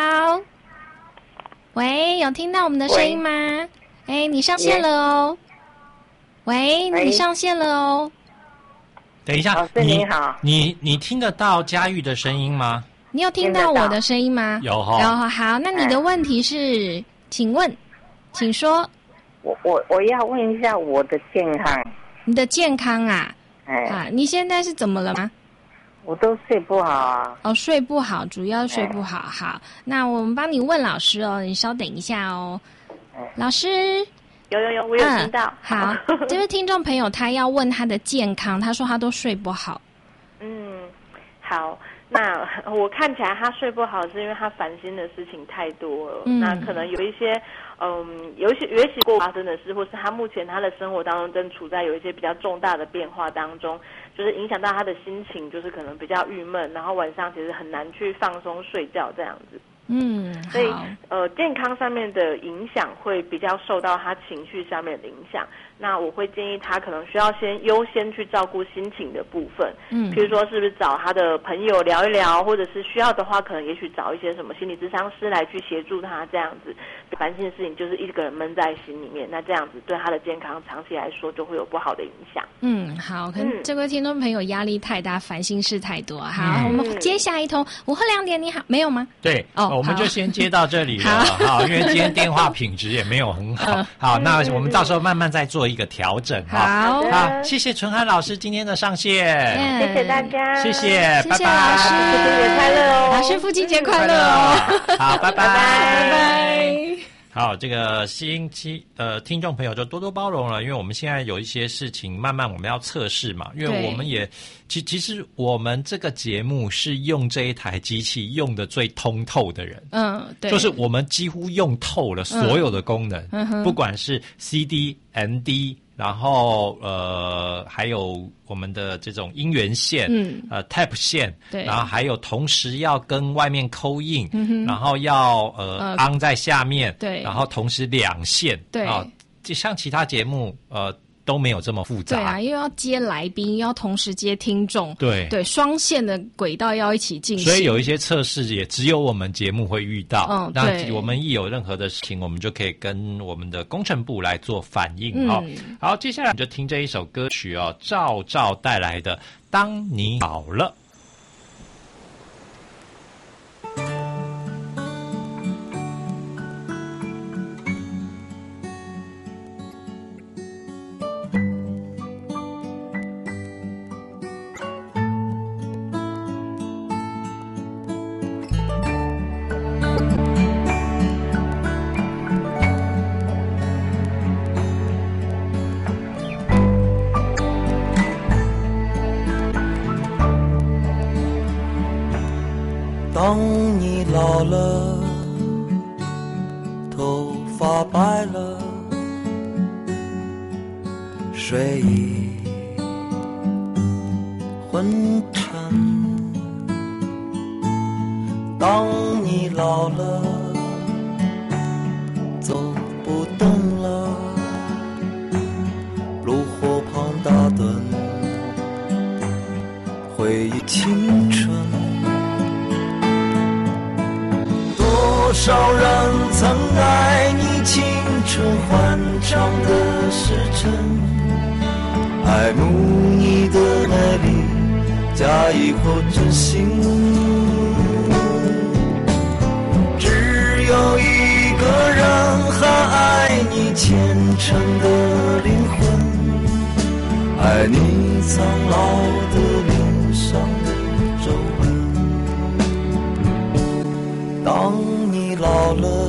Speaker 4: 喂，有听到我们的声音吗？哎，你上线了哦，喂，你上线了哦。
Speaker 3: 等一下，
Speaker 10: 老师你好，
Speaker 3: 你你听得到佳玉的声音吗？
Speaker 4: 你有听到我的声音吗？
Speaker 3: 有哈。
Speaker 4: 然后好，那你的问题是，请问，请说。
Speaker 10: 我我我要问一下我的健康。
Speaker 4: 你的健康啊？
Speaker 10: 哎
Speaker 4: 啊，你现在是怎么了吗？
Speaker 10: 我都睡不好啊。
Speaker 4: 哦，睡不好，主要睡不好。好，那我们帮你问老师哦，你稍等一下哦。老师。
Speaker 7: 有有有，我有听到。
Speaker 4: 嗯、好，这位听众朋友他要问他的健康，他说他都睡不好。
Speaker 7: 嗯，好，那我看起来他睡不好是因为他烦心的事情太多了，嗯、那可能有一些。嗯，有一些有一些过发生的事，或是他目前他的生活当中正处在有一些比较重大的变化当中，就是影响到他的心情，就是可能比较郁闷，然后晚上其实很难去放松睡觉这样子。
Speaker 4: 嗯，
Speaker 7: 所以呃，健康上面的影响会比较受到他情绪上面的影响。那我会建议他可能需要先优先去照顾心情的部分，嗯，比如说是不是找他的朋友聊一聊，或者是需要的话，可能也许找一些什么心理咨商师来去协助他这样子。烦心的事情就是一个人闷在心里面，那这样子对他的健康长期来说就会有不好的影响。
Speaker 4: 嗯，好，可能这位听众朋友压力太大，烦心事太多。好，嗯、我们接下一通。午后两点，你好，没有吗？
Speaker 3: 对，哦，我们就先接到这里了。好，因为今天电话品质也没有很好。好，那我们到时候慢慢再做一个调整。
Speaker 4: 好，
Speaker 3: 好，谢谢纯涵老师今天的上线，
Speaker 7: 谢谢大家，
Speaker 3: 谢谢，
Speaker 4: 谢谢老师，
Speaker 7: 父亲节快乐哦，
Speaker 4: 老师父亲节快乐哦，
Speaker 3: 好，拜拜，
Speaker 4: 拜拜。
Speaker 3: 好，这个星期呃，听众朋友就多多包容了，因为我们现在有一些事情慢慢我们要测试嘛，因为我们也其其实我们这个节目是用这一台机器用的最通透的人，
Speaker 4: 嗯，对，
Speaker 3: 就是我们几乎用透了所有的功能，嗯、不管是 C D、M D。 然后呃还有我们的这种音源线，嗯，呃 Type 线，对，然后还有同时要跟外面扣印，嗯、然后要呃安、呃、在下面，对，然后同时两线，对啊，就像其他节目呃。都没有这么复杂。
Speaker 4: 对啊，又要接来宾，又要同时接听众，
Speaker 3: 对
Speaker 4: 对，双线的轨道要一起进行。
Speaker 3: 所以有一些测试也只有我们节目会遇到。嗯，那我们一有任何的事情，我们就可以跟我们的工程部来做反应。嗯、好，好，接下来就听这一首歌曲哦，赵照带来的《当你老了》。
Speaker 5: 当你老了，头发白了，睡意昏沉。当你老了，走不动了，炉火旁打盹，回忆青春。多少人曾爱你青春欢畅的时辰，爱慕你的美丽，假意或真心。只有一个人还爱你虔诚的灵魂，爱你苍老的脸上的皱纹。当你老了，